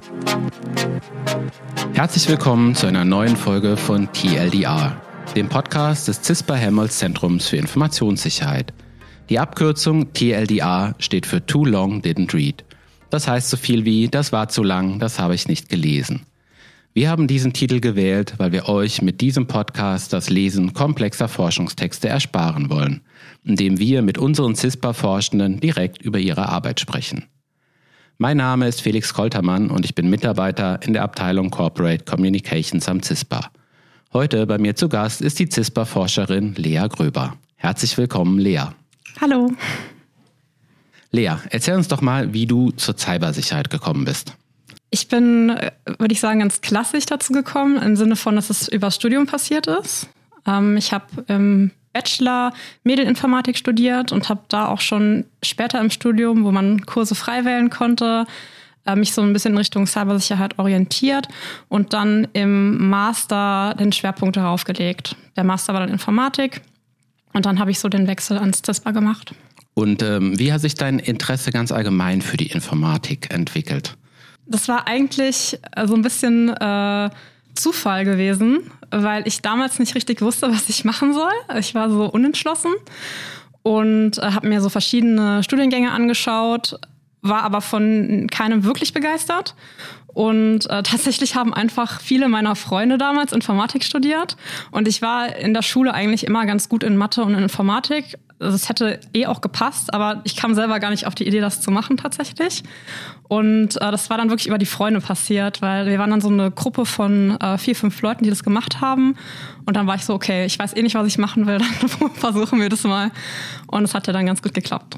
Herzlich willkommen zu einer neuen Folge von TLDR, dem Podcast des CISPA-Helmholtz-Zentrums für Informationssicherheit. Die Abkürzung TLDR steht für Too Long Didn't Read. Das heißt so viel wie, das war zu lang, das habe ich nicht gelesen. Wir haben diesen Titel gewählt, weil wir euch mit diesem Podcast das Lesen komplexer Forschungstexte ersparen wollen, indem wir mit unseren CISPA-Forschenden direkt über ihre Arbeit sprechen. Mein Name ist Felix Koltermann und ich bin Mitarbeiter in der Abteilung Corporate Communications am CISPA. Heute bei mir zu Gast ist die CISPA-Forscherin Lea Gröber. Herzlich willkommen, Lea. Hallo. Lea, erzähl uns doch mal, wie du zur Cybersicherheit gekommen bist. Ich bin, würde ich sagen, ganz klassisch dazu gekommen, im Sinne von, dass es über das Studium passiert ist. Ich habe im Bachelor Medieninformatik studiert und habe da auch schon später im Studium, wo man Kurse frei wählen konnte, mich so ein bisschen in Richtung Cybersicherheit orientiert und dann im Master den Schwerpunkt darauf gelegt. Der Master war dann Informatik und dann habe ich so den Wechsel ans CISPA gemacht. Und wie hat sich dein Interesse ganz allgemein für die Informatik entwickelt? Das war eigentlich so ein bisschen Zufall gewesen, weil ich damals nicht richtig wusste, was ich machen soll. Ich war so unentschlossen und habe mir so verschiedene Studiengänge angeschaut, war aber von keinem wirklich begeistert. Und tatsächlich haben einfach viele meiner Freunde damals Informatik studiert. Und ich war in der Schule eigentlich immer ganz gut in Mathe und in Informatik. Also es hätte auch gepasst, aber ich kam selber gar nicht auf die Idee, das zu machen tatsächlich. Und das war dann wirklich über die Freunde passiert, weil wir waren dann so eine Gruppe von 4, 5 Leuten, die das gemacht haben. Und dann war ich so, okay, ich weiß nicht, was ich machen will, dann versuchen wir das mal. Und es hat ja dann ganz gut geklappt.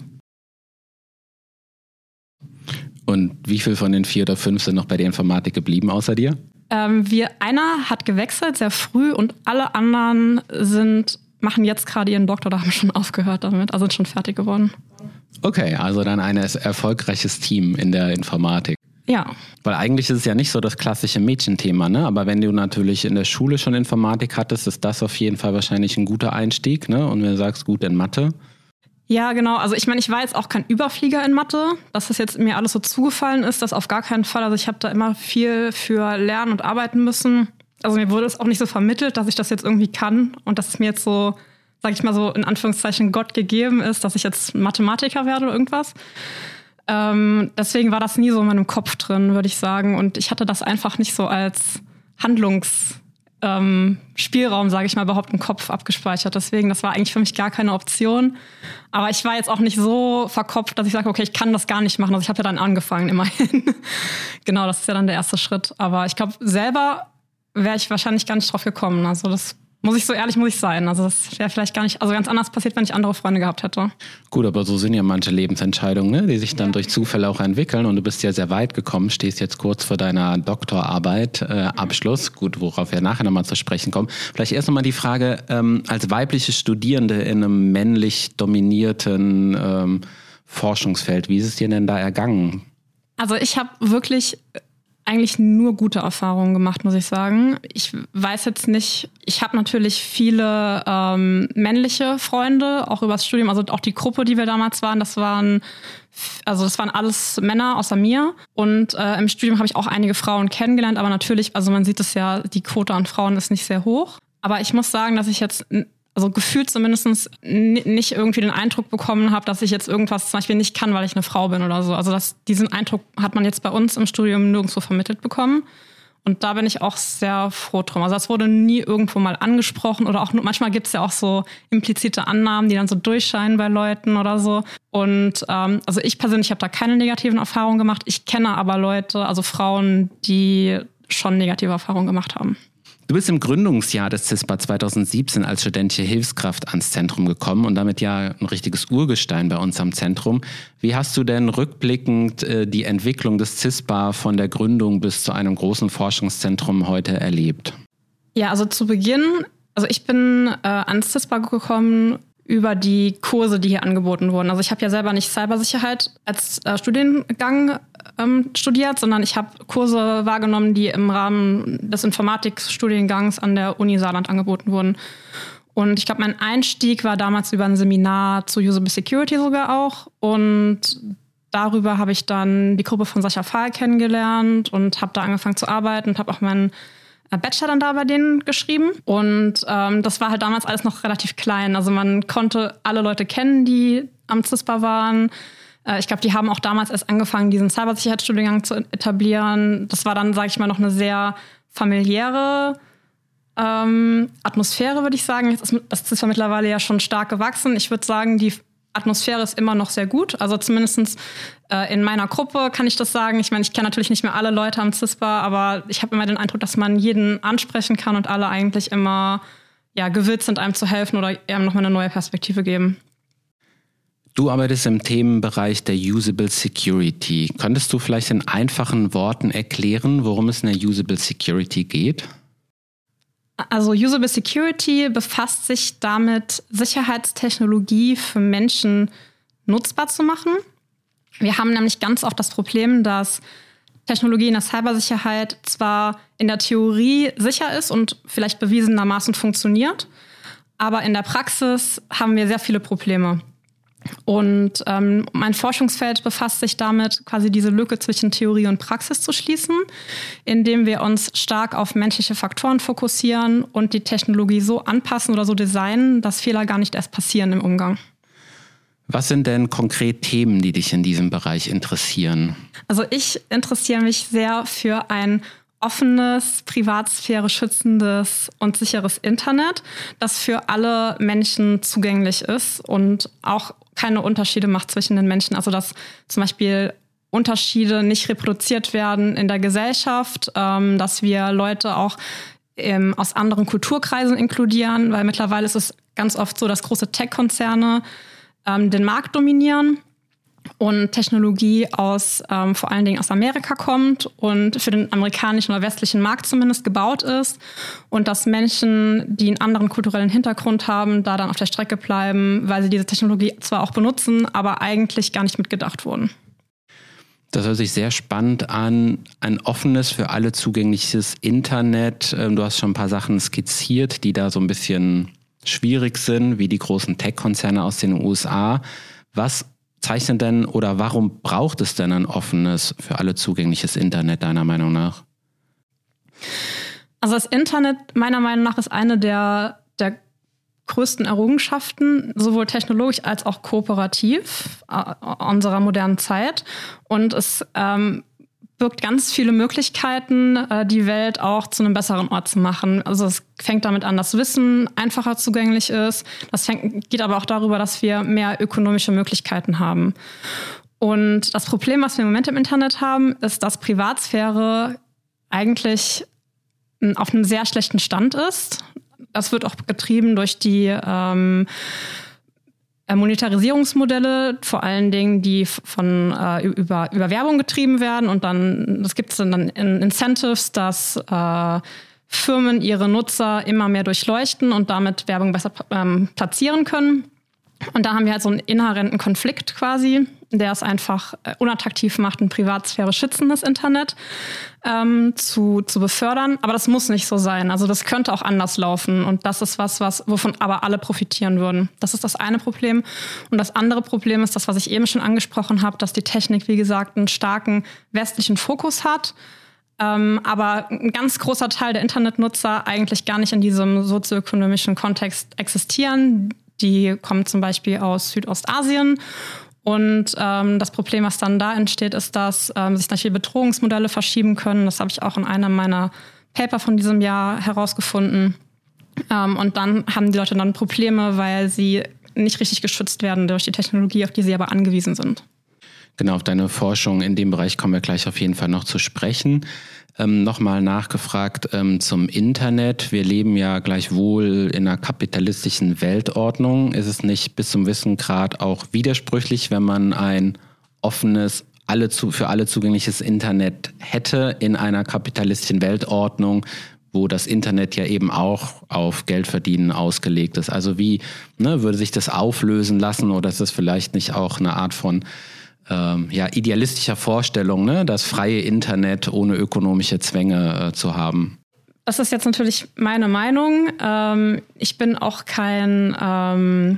Und wie viel von den 4 oder 5 sind noch bei der Informatik geblieben, außer dir? Einer hat gewechselt, sehr früh, und alle anderen machen jetzt gerade ihren Doktor, da haben schon aufgehört damit, also sind schon fertig geworden. Okay, also dann ein erfolgreiches Team in der Informatik. Ja. Weil eigentlich ist es ja nicht so das klassische Mädchenthema, ne? Aber wenn du natürlich in der Schule schon Informatik hattest, ist das auf jeden Fall wahrscheinlich ein guter Einstieg, ne? Und wenn du sagst, gut in Mathe. Ja, genau. Also ich meine, ich war jetzt auch kein Überflieger in Mathe, dass das jetzt mir alles so zugefallen ist, das auf gar keinen Fall. Also ich habe da immer viel für lernen und arbeiten müssen. Also mir wurde es auch nicht so vermittelt, dass ich das jetzt irgendwie kann und dass es mir jetzt so, sag ich mal so in Anführungszeichen, Gott gegeben ist, dass ich jetzt Mathematiker werde oder irgendwas. Deswegen war das nie so in meinem Kopf drin, würde ich sagen. Und ich hatte das einfach nicht so als Spielraum, sage ich mal, überhaupt im Kopf abgespeichert. Deswegen, das war eigentlich für mich gar keine Option. Aber ich war jetzt auch nicht so verkopft, dass ich sage, okay, ich kann das gar nicht machen. Also ich habe ja dann angefangen, immerhin. Genau, das ist ja dann der erste Schritt. Aber ich glaube, selber wäre ich wahrscheinlich gar nicht drauf gekommen. Also das muss ich sein. Also das wäre vielleicht gar nicht, also ganz anders passiert, wenn ich andere Freunde gehabt hätte. Gut, aber so sind ja manche Lebensentscheidungen, ne, die sich dann durch Zufälle auch entwickeln. Und du bist ja sehr weit gekommen, stehst jetzt kurz vor deiner Doktorarbeit, Abschluss. Gut, worauf wir nachher nochmal zu sprechen kommen. Vielleicht erst nochmal die Frage, als weibliche Studierende in einem männlich dominierten Forschungsfeld, wie ist es dir denn da ergangen? Also ich habe wirklich eigentlich nur gute Erfahrungen gemacht, muss ich sagen. Ich weiß jetzt nicht, ich habe natürlich viele männliche Freunde, auch übers Studium, also auch die Gruppe, die wir damals waren, das waren alles Männer außer mir. Und im Studium habe ich auch einige Frauen kennengelernt, aber natürlich, also man sieht es ja, die Quote an Frauen ist nicht sehr hoch. Aber ich muss sagen, dass ich jetzt gefühlt zumindest nicht irgendwie den Eindruck bekommen habe, dass ich jetzt irgendwas zum Beispiel nicht kann, weil ich eine Frau bin oder so. Also diesen Eindruck hat man jetzt bei uns im Studium nirgendwo vermittelt bekommen. Und da bin ich auch sehr froh drum. Also das wurde nie irgendwo mal angesprochen oder auch manchmal gibt es ja auch so implizite Annahmen, die dann so durchscheinen bei Leuten oder so. Und also ich persönlich habe da keine negativen Erfahrungen gemacht. Ich kenne aber Leute, also Frauen, die schon negative Erfahrungen gemacht haben. Du bist im Gründungsjahr des CISPA 2017 als studentische Hilfskraft ans Zentrum gekommen und damit ja ein richtiges Urgestein bei uns am Zentrum. Wie hast du denn rückblickend die Entwicklung des CISPA von der Gründung bis zu einem großen Forschungszentrum heute erlebt? Ja, also zu Beginn, ich bin ans CISPA gekommen über die Kurse, die hier angeboten wurden. Also ich habe ja selber nicht Cybersicherheit als Studiengang studiert, sondern ich habe Kurse wahrgenommen, die im Rahmen des Informatikstudiengangs an der Uni Saarland angeboten wurden. Und ich glaube, mein Einstieg war damals über ein Seminar zu Usable Security sogar auch. Und darüber habe ich dann die Gruppe von Sascha Fahl kennengelernt und habe da angefangen zu arbeiten und habe auch meinen Bachelor dann da bei denen geschrieben. Und das war halt damals alles noch relativ klein. Also man konnte alle Leute kennen, die am CISPA waren. Ich glaube, die haben auch damals erst angefangen, diesen Cybersicherheitsstudiengang zu etablieren. Das war dann, sage ich mal, noch eine sehr familiäre Atmosphäre, würde ich sagen. Jetzt ist das CISPA mittlerweile ja schon stark gewachsen. Ich würde sagen, die Atmosphäre ist immer noch sehr gut. Also zumindest in meiner Gruppe kann ich das sagen. Ich meine, ich kenne natürlich nicht mehr alle Leute am CISPA, aber ich habe immer den Eindruck, dass man jeden ansprechen kann und alle eigentlich immer gewillt sind, einem zu helfen oder einem nochmal eine neue Perspektive geben. Du arbeitest im Themenbereich der Usable Security. Könntest du vielleicht in einfachen Worten erklären, worum es in der Usable Security geht? Also Usable Security befasst sich damit, Sicherheitstechnologie für Menschen nutzbar zu machen. Wir haben nämlich ganz oft das Problem, dass Technologie in der Cybersicherheit zwar in der Theorie sicher ist und vielleicht bewiesenermaßen funktioniert, aber in der Praxis haben wir sehr viele Probleme. Und mein Forschungsfeld befasst sich damit, quasi diese Lücke zwischen Theorie und Praxis zu schließen, indem wir uns stark auf menschliche Faktoren fokussieren und die Technologie so anpassen oder so designen, dass Fehler gar nicht erst passieren im Umgang. Was sind denn konkret Themen, die dich in diesem Bereich interessieren? Also ich interessiere mich sehr für ein offenes, Privatsphäre schützendes und sicheres Internet, das für alle Menschen zugänglich ist und auch keine Unterschiede macht zwischen den Menschen. Also dass zum Beispiel Unterschiede nicht reproduziert werden in der Gesellschaft, dass wir Leute auch aus anderen Kulturkreisen inkludieren, weil mittlerweile ist es ganz oft so, dass große Tech-Konzerne den Markt dominieren und Technologie vor allen Dingen aus Amerika kommt und für den amerikanischen oder westlichen Markt zumindest gebaut ist und dass Menschen, die einen anderen kulturellen Hintergrund haben, da dann auf der Strecke bleiben, weil sie diese Technologie zwar auch benutzen, aber eigentlich gar nicht mitgedacht wurden. Das hört sich sehr spannend an. Ein offenes, für alle zugängliches Internet. Du hast schon ein paar Sachen skizziert, die da so ein bisschen schwierig sind, wie die großen Tech-Konzerne aus den USA. Was zeichnet denn oder warum braucht es denn ein offenes, für alle zugängliches Internet deiner Meinung nach? Also das Internet meiner Meinung nach ist eine der größten Errungenschaften, sowohl technologisch als auch kooperativ unserer modernen Zeit. Und es birgt ganz viele Möglichkeiten, die Welt auch zu einem besseren Ort zu machen. Also es fängt damit an, dass Wissen einfacher zugänglich ist. Geht aber auch darüber, dass wir mehr ökonomische Möglichkeiten haben. Und das Problem, was wir im Moment im Internet haben, ist, dass Privatsphäre eigentlich auf einem sehr schlechten Stand ist. Das wird auch getrieben durch die Monetarisierungsmodelle, vor allen Dingen, die über Werbung getrieben werden. Und dann gibt es dann Incentives, dass Firmen ihre Nutzer immer mehr durchleuchten und damit Werbung besser platzieren können. Und da haben wir halt so einen inhärenten Konflikt quasi, der es einfach unattraktiv macht, ein Privatsphäre schützendes Internet zu befördern. Aber das muss nicht so sein. Also das könnte auch anders laufen. Und das ist wovon aber alle profitieren würden. Das ist das eine Problem. Und das andere Problem ist das, was ich eben schon angesprochen habe, dass die Technik, wie gesagt, einen starken westlichen Fokus hat. Aber ein ganz großer Teil der Internetnutzer eigentlich gar nicht in diesem sozioökonomischen Kontext existieren. Die kommen zum Beispiel aus Südostasien. Und das Problem, was dann da entsteht, ist, dass sich natürlich Bedrohungsmodelle verschieben können. Das habe ich auch in einem meiner Paper von diesem Jahr herausgefunden. Und dann haben die Leute dann Probleme, weil sie nicht richtig geschützt werden durch die Technologie, auf die sie aber angewiesen sind. Genau, auf deine Forschung in dem Bereich kommen wir gleich auf jeden Fall noch zu sprechen. Nochmal nachgefragt zum Internet. Wir leben ja gleichwohl in einer kapitalistischen Weltordnung. Ist es nicht bis zum gewissen Grad auch widersprüchlich, wenn man ein offenes, für alle zugängliches Internet hätte in einer kapitalistischen Weltordnung, wo das Internet ja eben auch auf Geldverdienen ausgelegt ist? Also wie würde sich das auflösen lassen, oder ist das vielleicht nicht auch eine Art von idealistischer Vorstellung, das freie Internet ohne ökonomische Zwänge zu haben? Das ist jetzt natürlich meine Meinung. Ich bin auch kein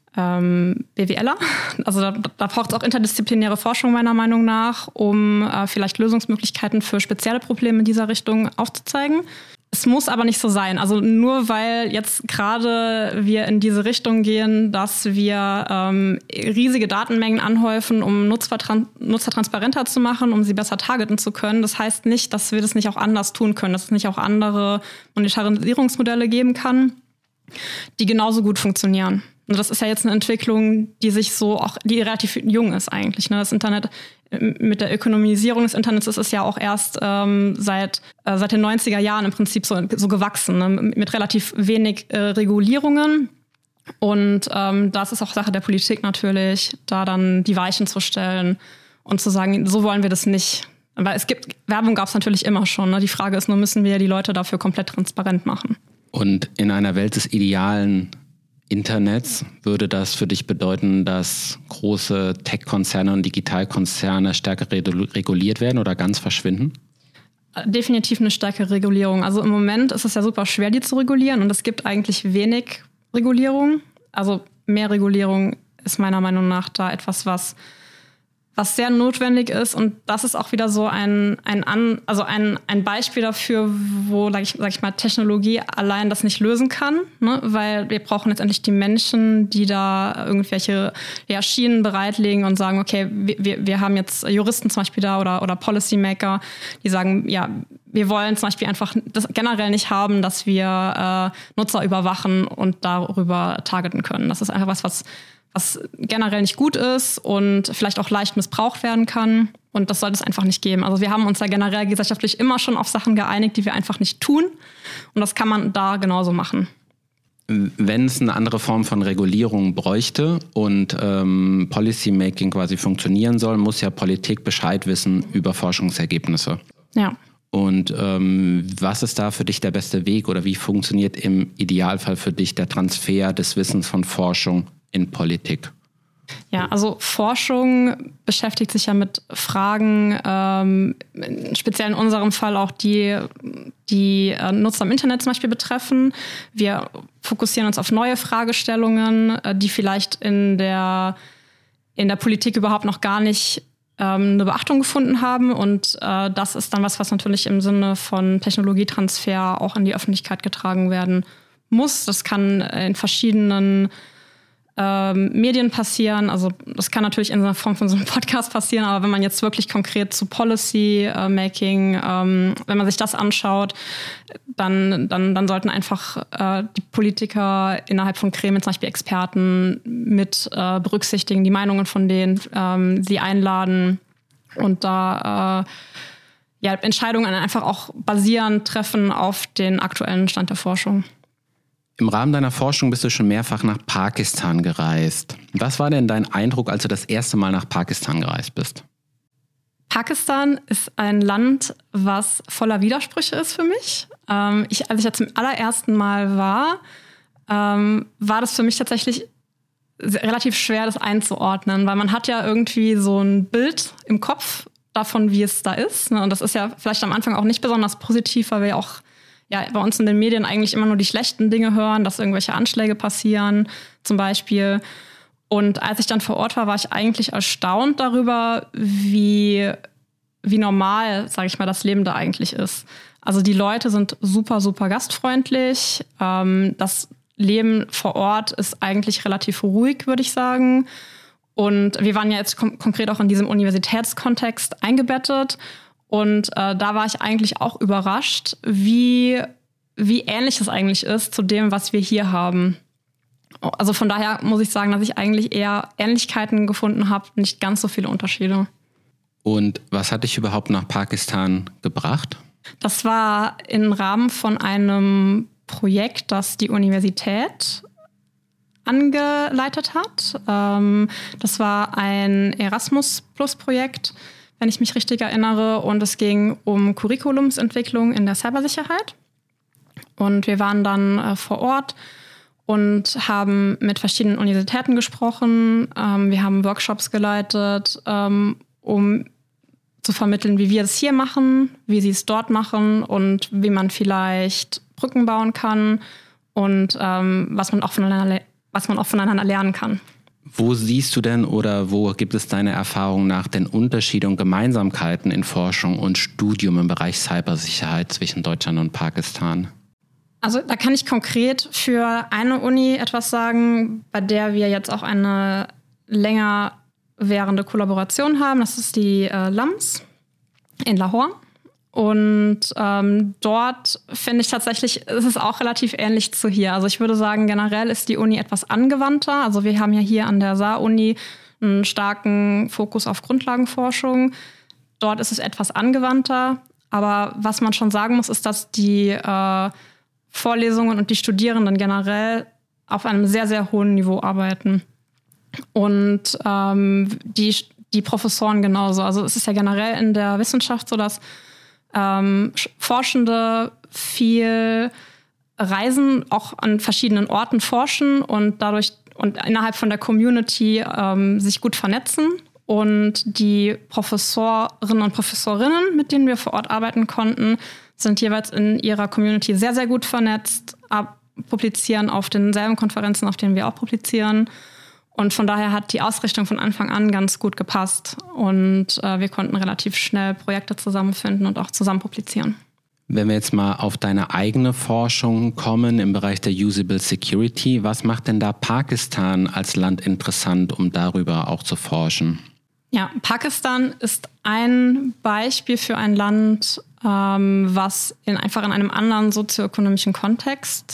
BWLer. Also da braucht es auch interdisziplinäre Forschung meiner Meinung nach, um vielleicht Lösungsmöglichkeiten für spezielle Probleme in dieser Richtung aufzuzeigen. Es muss aber nicht so sein. Also nur weil jetzt gerade wir in diese Richtung gehen, dass wir riesige Datenmengen anhäufen, um Nutzer transparenter zu machen, um sie besser targeten zu können. Das heißt nicht, dass wir das nicht auch anders tun können, dass es nicht auch andere Monetarisierungsmodelle geben kann, die genauso gut funktionieren. Und das ist ja jetzt eine Entwicklung, die relativ jung ist eigentlich. Ne? Das Internet, mit der Ökonomisierung des Internets ist es ja auch erst seit den 90er Jahren im Prinzip so gewachsen, ne? Mit relativ wenig Regulierungen. Und das ist auch Sache der Politik natürlich, da dann die Weichen zu stellen und zu sagen, so wollen wir das nicht. Weil Werbung gab es natürlich immer schon. Ne? Die Frage ist nur, müssen wir die Leute dafür komplett transparent machen? Und in einer Welt des idealen Internets würde das für dich bedeuten, dass große Tech-Konzerne und Digitalkonzerne stärker reguliert werden oder ganz verschwinden? Definitiv eine stärkere Regulierung. Also im Moment ist es ja super schwer, die zu regulieren und es gibt eigentlich wenig Regulierung. Also mehr Regulierung ist meiner Meinung nach da etwas, was sehr notwendig ist. Und das ist auch wieder so ein Beispiel dafür, wo, sag ich mal, Technologie allein das nicht lösen kann. Ne? Weil wir brauchen letztendlich die Menschen, die da irgendwelche Schienen bereitlegen und sagen, okay, wir haben jetzt Juristen zum Beispiel da oder Policymaker, die sagen, ja, wir wollen zum Beispiel einfach das generell nicht haben, dass wir Nutzer überwachen und darüber targeten können. Das ist einfach was generell nicht gut ist und vielleicht auch leicht missbraucht werden kann. Und das sollte es einfach nicht geben. Also wir haben uns ja generell gesellschaftlich immer schon auf Sachen geeinigt, die wir einfach nicht tun. Und das kann man da genauso machen. Wenn es eine andere Form von Regulierung bräuchte und Policymaking quasi funktionieren soll, muss ja Politik Bescheid wissen über Forschungsergebnisse. Ja. Und was ist da für dich der beste Weg oder wie funktioniert im Idealfall für dich der Transfer des Wissens von Forschung in Politik? Ja, also Forschung beschäftigt sich ja mit Fragen, speziell in unserem Fall auch die Nutzer im Internet zum Beispiel betreffen. Wir fokussieren uns auf neue Fragestellungen, die vielleicht in der Politik überhaupt noch gar nicht eine Beachtung gefunden haben. Und das ist dann was natürlich im Sinne von Technologietransfer auch in die Öffentlichkeit getragen werden muss. Das kann in verschiedenen Medien passieren. Also das kann natürlich in einer Form von so einem Podcast passieren, aber wenn man jetzt wirklich konkret zu Policy-Making, wenn man sich das anschaut, dann sollten einfach die Politiker innerhalb von Gremien, zum Beispiel Experten, mit berücksichtigen, die Meinungen von denen, sie einladen und da Entscheidungen einfach auch basierend treffen auf den aktuellen Stand der Forschung. Im Rahmen deiner Forschung bist du schon mehrfach nach Pakistan gereist. Was war denn dein Eindruck, als du das erste Mal nach Pakistan gereist bist? Pakistan ist ein Land, was voller Widersprüche ist für mich. Als ich ja zum allerersten Mal war das für mich tatsächlich relativ schwer, das einzuordnen, weil man hat ja irgendwie so ein Bild im Kopf davon, wie es da ist. Und das ist ja vielleicht am Anfang auch nicht besonders positiv, weil wir auch bei uns in den Medien eigentlich immer nur die schlechten Dinge hören, dass irgendwelche Anschläge passieren zum Beispiel. Und als ich dann vor Ort war, war ich eigentlich erstaunt darüber, wie normal, sage ich mal, das Leben da eigentlich ist. Also die Leute sind super, super gastfreundlich. Das Leben vor Ort ist eigentlich relativ ruhig, würde ich sagen. Und wir waren ja jetzt konkret auch in diesem Universitätskontext eingebettet. Und da war ich eigentlich auch überrascht, wie ähnlich es eigentlich ist zu dem, was wir hier haben. Also von daher muss ich sagen, dass ich eigentlich eher Ähnlichkeiten gefunden habe, nicht ganz so viele Unterschiede. Und was hat dich überhaupt nach Pakistan gebracht? Das war im Rahmen von einem Projekt, das die Universität angeleitet hat. Das war ein Erasmus-Plus-Projekt, wenn ich mich richtig erinnere. Und es ging um Curriculumsentwicklung in der Cybersicherheit. Und wir waren dann vor Ort und haben mit verschiedenen Universitäten gesprochen. Wir haben Workshops geleitet, um zu vermitteln, wie wir es hier machen, wie sie es dort machen und wie man vielleicht Brücken bauen kann und was man auch was man auch voneinander lernen kann. Wo siehst du denn oder wo gibt es deiner Erfahrung nach denn Unterschiede und Gemeinsamkeiten in Forschung und Studium im Bereich Cybersicherheit zwischen Deutschland und Pakistan? Also da kann ich konkret für eine Uni etwas sagen, bei der wir jetzt auch eine länger währende Kollaboration haben. Das ist die LAMS in Lahore. Und dort finde ich tatsächlich, ist es auch relativ ähnlich zu hier. Also ich würde sagen, generell ist die Uni etwas angewandter. Also wir haben ja hier an der Saar-Uni einen starken Fokus auf Grundlagenforschung. Dort ist es etwas angewandter. Aber was man schon sagen muss, ist, dass die Vorlesungen und die Studierenden generell auf einem sehr, sehr hohen Niveau arbeiten. Und die Professoren genauso. Also es ist ja generell in der Wissenschaft so, dass Forschende viel reisen, auch an verschiedenen Orten forschen und dadurch und innerhalb von der Community sich gut vernetzen. Und die Professorinnen und Professorinnen, mit denen wir vor Ort arbeiten konnten, sind jeweils in ihrer Community sehr, sehr gut vernetzt, publizieren auf denselben Konferenzen, auf denen wir auch publizieren. Und von daher hat die Ausrichtung von Anfang an ganz gut gepasst. Und wir konnten relativ schnell Projekte zusammenfinden und auch zusammen publizieren. Wenn wir jetzt mal auf deine eigene Forschung kommen im Bereich der Usable Security, was macht denn da Pakistan als Land interessant, um darüber auch zu forschen? Ja, Pakistan ist ein Beispiel für ein Land, was einfach in einem anderen sozioökonomischen Kontext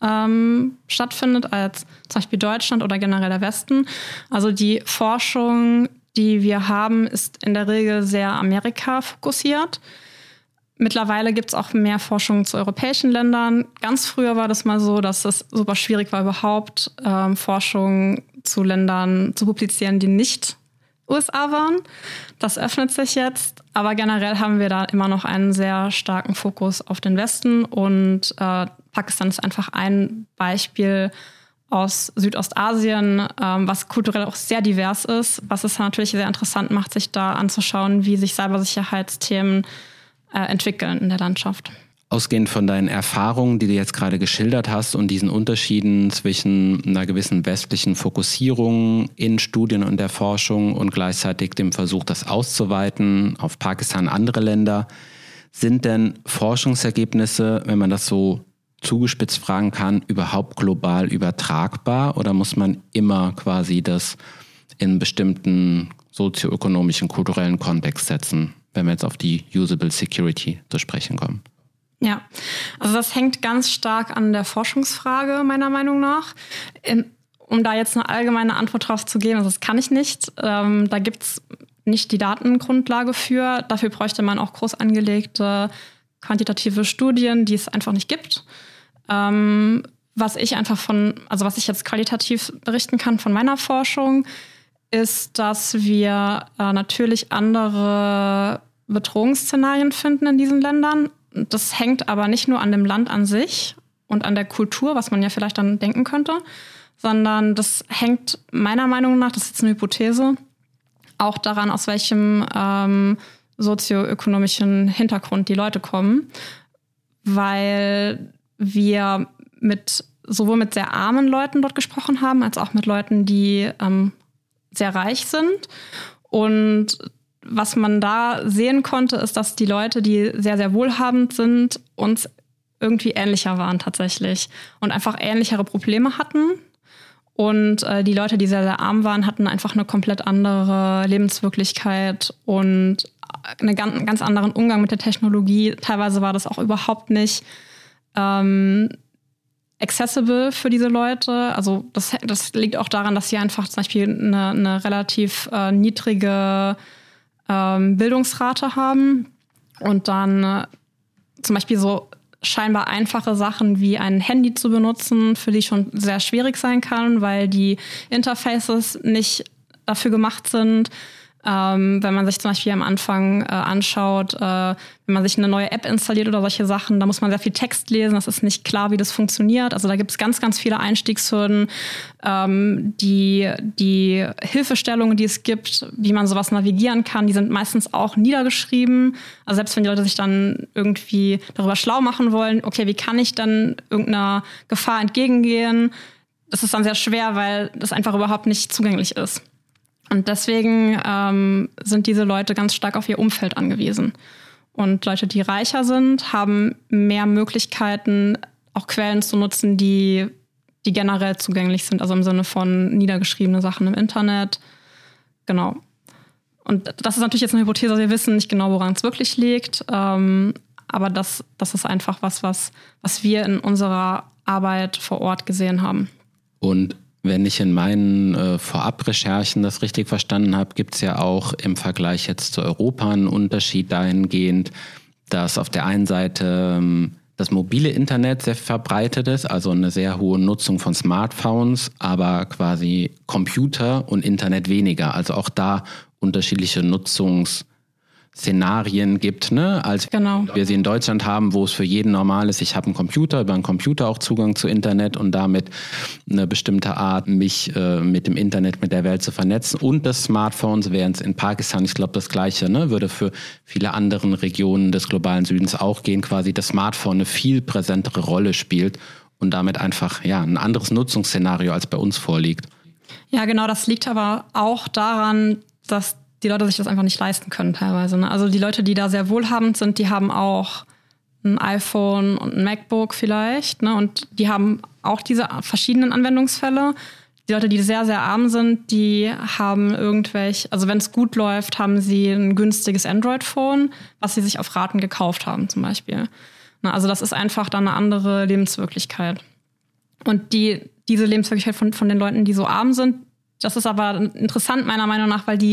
stattfindet als zum Beispiel Deutschland oder generell der Westen. Also die Forschung, die wir haben, ist in der Regel sehr Amerika fokussiert. Mittlerweile gibt es auch mehr Forschung zu europäischen Ländern. Ganz früher war das mal so, dass es super schwierig war, überhaupt Forschung zu Ländern zu publizieren, die nicht USA waren. Das öffnet sich jetzt, aber generell haben wir da immer noch einen sehr starken Fokus auf den Westen und Pakistan ist einfach ein Beispiel aus Südostasien, was kulturell auch sehr divers ist, was es natürlich sehr interessant macht, sich da anzuschauen, wie sich Cybersicherheitsthemen entwickeln in der Landschaft. Ausgehend von deinen Erfahrungen, die du jetzt gerade geschildert hast und diesen Unterschieden zwischen einer gewissen westlichen Fokussierung in Studien und der Forschung und gleichzeitig dem Versuch, das auszuweiten auf Pakistan und andere Länder, sind denn Forschungsergebnisse, wenn man das so zugespitzt fragen kann, überhaupt global übertragbar oder muss man immer quasi das in einen bestimmten sozioökonomischen, kulturellen Kontext setzen, wenn wir jetzt auf die Usable Security zu sprechen kommen? Ja, also das hängt ganz stark an der Forschungsfrage, meiner Meinung nach. Um da jetzt eine allgemeine Antwort drauf zu geben, also das kann ich nicht. Da gibt es nicht die Datengrundlage für. Dafür bräuchte man auch groß angelegte quantitative Studien, die es einfach nicht gibt. Was ich jetzt qualitativ berichten kann von meiner Forschung, ist, dass wir natürlich andere Bedrohungsszenarien finden in diesen Ländern. Das hängt aber nicht nur an dem Land an sich und an der Kultur, was man ja vielleicht dann denken könnte, sondern das hängt meiner Meinung nach, das ist jetzt eine Hypothese, auch daran, aus welchem sozioökonomischen Hintergrund die Leute kommen, weil wir sowohl mit sehr armen Leuten dort gesprochen haben, als auch mit Leuten, die sehr reich sind. Und was man da sehen konnte, ist, dass die Leute, die sehr, sehr wohlhabend sind, uns irgendwie ähnlicher waren tatsächlich und einfach ähnlichere Probleme hatten. Und die Leute, die sehr, sehr arm waren, hatten einfach eine komplett andere Lebenswirklichkeit und einen ganz anderen Umgang mit der Technologie. Teilweise war das auch überhaupt nicht accessible für diese Leute. Also das liegt auch daran, dass sie einfach zum Beispiel eine relativ niedrige Bildungsrate haben und dann zum Beispiel so scheinbar einfache Sachen wie ein Handy zu benutzen, für die schon sehr schwierig sein kann, weil die Interfaces nicht dafür gemacht sind. Wenn man sich zum Beispiel am Anfang anschaut, wenn man sich eine neue App installiert oder solche Sachen, da muss man sehr viel Text lesen, das ist nicht klar, wie das funktioniert. Also da gibt es ganz, ganz viele Einstiegshürden. Die Hilfestellungen, die es gibt, wie man sowas navigieren kann, die sind meistens auch niedergeschrieben. Also selbst wenn die Leute sich dann irgendwie darüber schlau machen wollen, okay, wie kann ich dann irgendeiner Gefahr entgegengehen, das ist dann sehr schwer, weil das einfach überhaupt nicht zugänglich ist. Und deswegen sind diese Leute ganz stark auf ihr Umfeld angewiesen. Und Leute, die reicher sind, haben mehr Möglichkeiten, auch Quellen zu nutzen, die generell zugänglich sind, also im Sinne von niedergeschriebene Sachen im Internet. Genau. Und das ist natürlich jetzt eine Hypothese, wir wissen nicht genau, woran es wirklich liegt. Aber das ist einfach was wir in unserer Arbeit vor Ort gesehen haben. Und wenn ich in meinen Vorabrecherchen das richtig verstanden habe, gibt es ja auch im Vergleich jetzt zu Europa einen Unterschied dahingehend, dass auf der einen Seite das mobile Internet sehr verbreitet ist, also eine sehr hohe Nutzung von Smartphones, aber quasi Computer und Internet weniger. Also auch da unterschiedliche Nutzungsszenarien gibt, ne? Als wir sie in Deutschland haben, wo es für jeden normal ist, ich habe einen Computer, über einen Computer auch Zugang zu Internet und damit eine bestimmte Art, mich mit dem Internet, mit der Welt zu vernetzen. Und das Smartphones, während es in Pakistan, ich glaube das Gleiche, ne, würde für viele andere Regionen des globalen Südens auch gehen, quasi das Smartphone eine viel präsentere Rolle spielt und damit einfach ein anderes Nutzungsszenario als bei uns vorliegt. Ja, genau, das liegt aber auch daran, dass die Leute sich das einfach nicht leisten können teilweise. Ne? Also die Leute, die da sehr wohlhabend sind, die haben auch ein iPhone und ein MacBook vielleicht. Ne? Und die haben auch diese verschiedenen Anwendungsfälle. Die Leute, die sehr, sehr arm sind, die haben also wenn es gut läuft, haben sie ein günstiges Android-Phone, was sie sich auf Raten gekauft haben zum Beispiel. Ne? Also das ist einfach dann eine andere Lebenswirklichkeit. Und diese Lebenswirklichkeit von den Leuten, die so arm sind, das ist aber interessant meiner Meinung nach, weil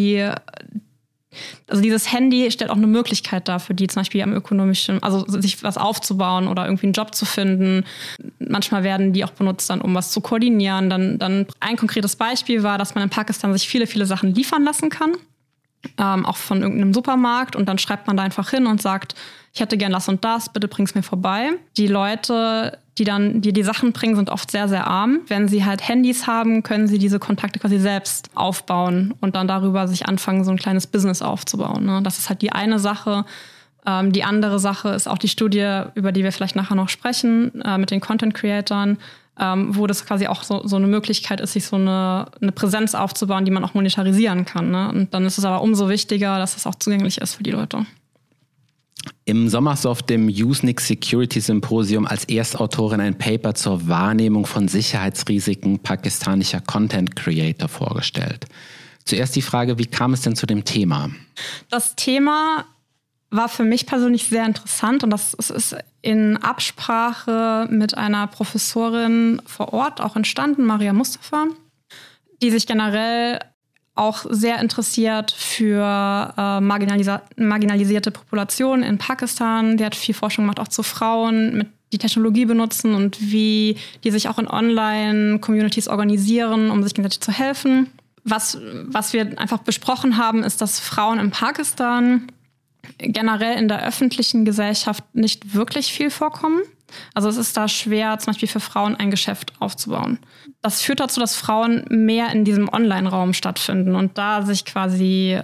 also dieses Handy stellt auch eine Möglichkeit dar für die zum Beispiel am ökonomischen, also sich was aufzubauen oder irgendwie einen Job zu finden. Manchmal werden die auch benutzt dann, um was zu koordinieren. Dann ein konkretes Beispiel war, dass man in Pakistan sich viele, viele Sachen liefern lassen kann. Auch von irgendeinem Supermarkt, und dann schreibt man da einfach hin und sagt, ich hätte gern das und das, bitte bring's mir vorbei. Die Leute, die Sachen bringen, sind oft sehr, sehr arm. Wenn sie halt Handys haben, können sie diese Kontakte quasi selbst aufbauen und dann darüber sich anfangen, so ein kleines Business aufzubauen. Ne? Das ist halt die eine Sache. Die andere Sache ist auch die Studie, über die wir vielleicht nachher noch sprechen, mit den Content-Creatern, wo das quasi auch so eine Möglichkeit ist, sich so eine Präsenz aufzubauen, die man auch monetarisieren kann. Ne? Und dann ist es aber umso wichtiger, dass es auch zugänglich ist für die Leute. Im Sommer hast du auf dem Usenix Security Symposium als Erstautorin ein Paper zur Wahrnehmung von Sicherheitsrisiken pakistanischer Content Creator vorgestellt. Zuerst die Frage, wie kam es denn zu dem Thema? Das Thema war für mich persönlich sehr interessant, und das ist in Absprache mit einer Professorin vor Ort auch entstanden, Maria Mustafa, die sich generell auch sehr interessiert für marginalisierte Populationen in Pakistan. Die hat viel Forschung gemacht, auch zu Frauen, die Technologie benutzen und wie die sich auch in Online-Communities organisieren, um sich gegenseitig zu helfen. Was wir einfach besprochen haben, ist, dass Frauen in Pakistan generell in der öffentlichen Gesellschaft nicht wirklich viel vorkommen. Also es ist da schwer, zum Beispiel für Frauen ein Geschäft aufzubauen. Das führt dazu, dass Frauen mehr in diesem Online-Raum stattfinden und da sich quasi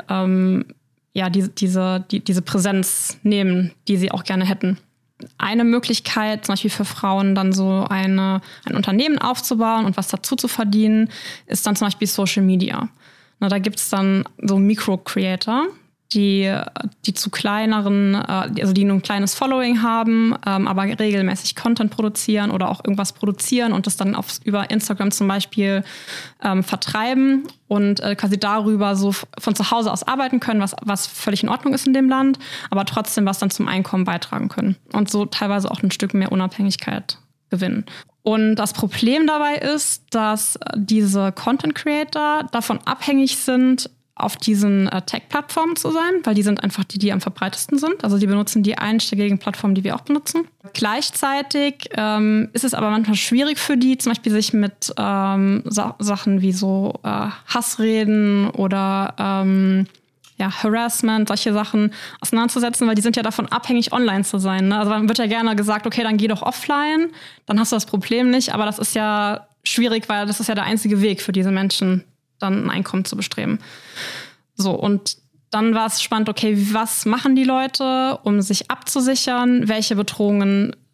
diese Präsenz nehmen, die sie auch gerne hätten. Eine Möglichkeit, zum Beispiel für Frauen dann so ein Unternehmen aufzubauen und was dazu zu verdienen, ist dann zum Beispiel Social Media. Na, da gibt es dann so Micro-Creator, die zu kleineren, also die nur ein kleines Following haben, aber regelmäßig Content produzieren oder auch irgendwas produzieren und das dann über Instagram zum Beispiel vertreiben und quasi darüber so von zu Hause aus arbeiten können, was völlig in Ordnung ist in dem Land, aber trotzdem was dann zum Einkommen beitragen können und so teilweise auch ein Stück mehr Unabhängigkeit gewinnen. Und das Problem dabei ist, dass diese Content Creator davon abhängig sind, auf diesen Tech-Plattformen zu sein, weil die sind einfach die am verbreitetsten sind. Also die benutzen die einschlägigen Plattformen, die wir auch benutzen. Gleichzeitig ist es aber manchmal schwierig für die, zum Beispiel sich mit Sachen wie so Hassreden oder Harassment, solche Sachen auseinanderzusetzen, weil die sind ja davon abhängig, online zu sein. Ne? Also dann wird ja gerne gesagt, okay, dann geh doch offline, dann hast du das Problem nicht. Aber das ist ja schwierig, weil das ist ja der einzige Weg für diese Menschen, dann ein Einkommen zu bestreben. So, und dann war es spannend, okay, was machen die Leute, um sich abzusichern? Welche Bedrohungen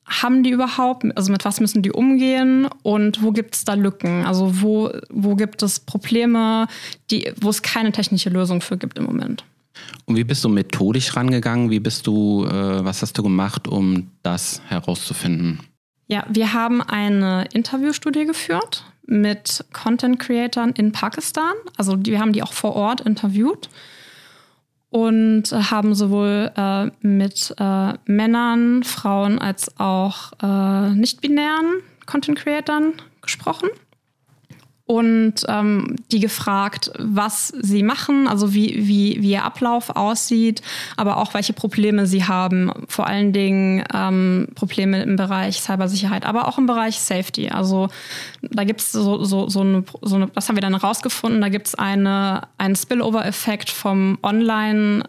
haben die überhaupt? Also mit was müssen die umgehen und wo gibt es da Lücken? Also wo gibt es Probleme, wo es keine technische Lösung für gibt im Moment? Und wie bist du methodisch rangegangen? Was hast du gemacht, um das herauszufinden? Ja, wir haben eine Interviewstudie geführt mit Content-Creatern in Pakistan. Also wir haben die auch vor Ort interviewt. Und haben sowohl mit Männern, Frauen als auch nicht-binären Content-Creatern gesprochen und die gefragt, was sie machen, also wie ihr Ablauf aussieht, aber auch welche Probleme sie haben. Vor allen Dingen Probleme im Bereich Cybersicherheit, aber auch im Bereich Safety. Also da gibt es so eine, das haben wir dann herausgefunden, da gibt es einen Spillover-Effekt vom Online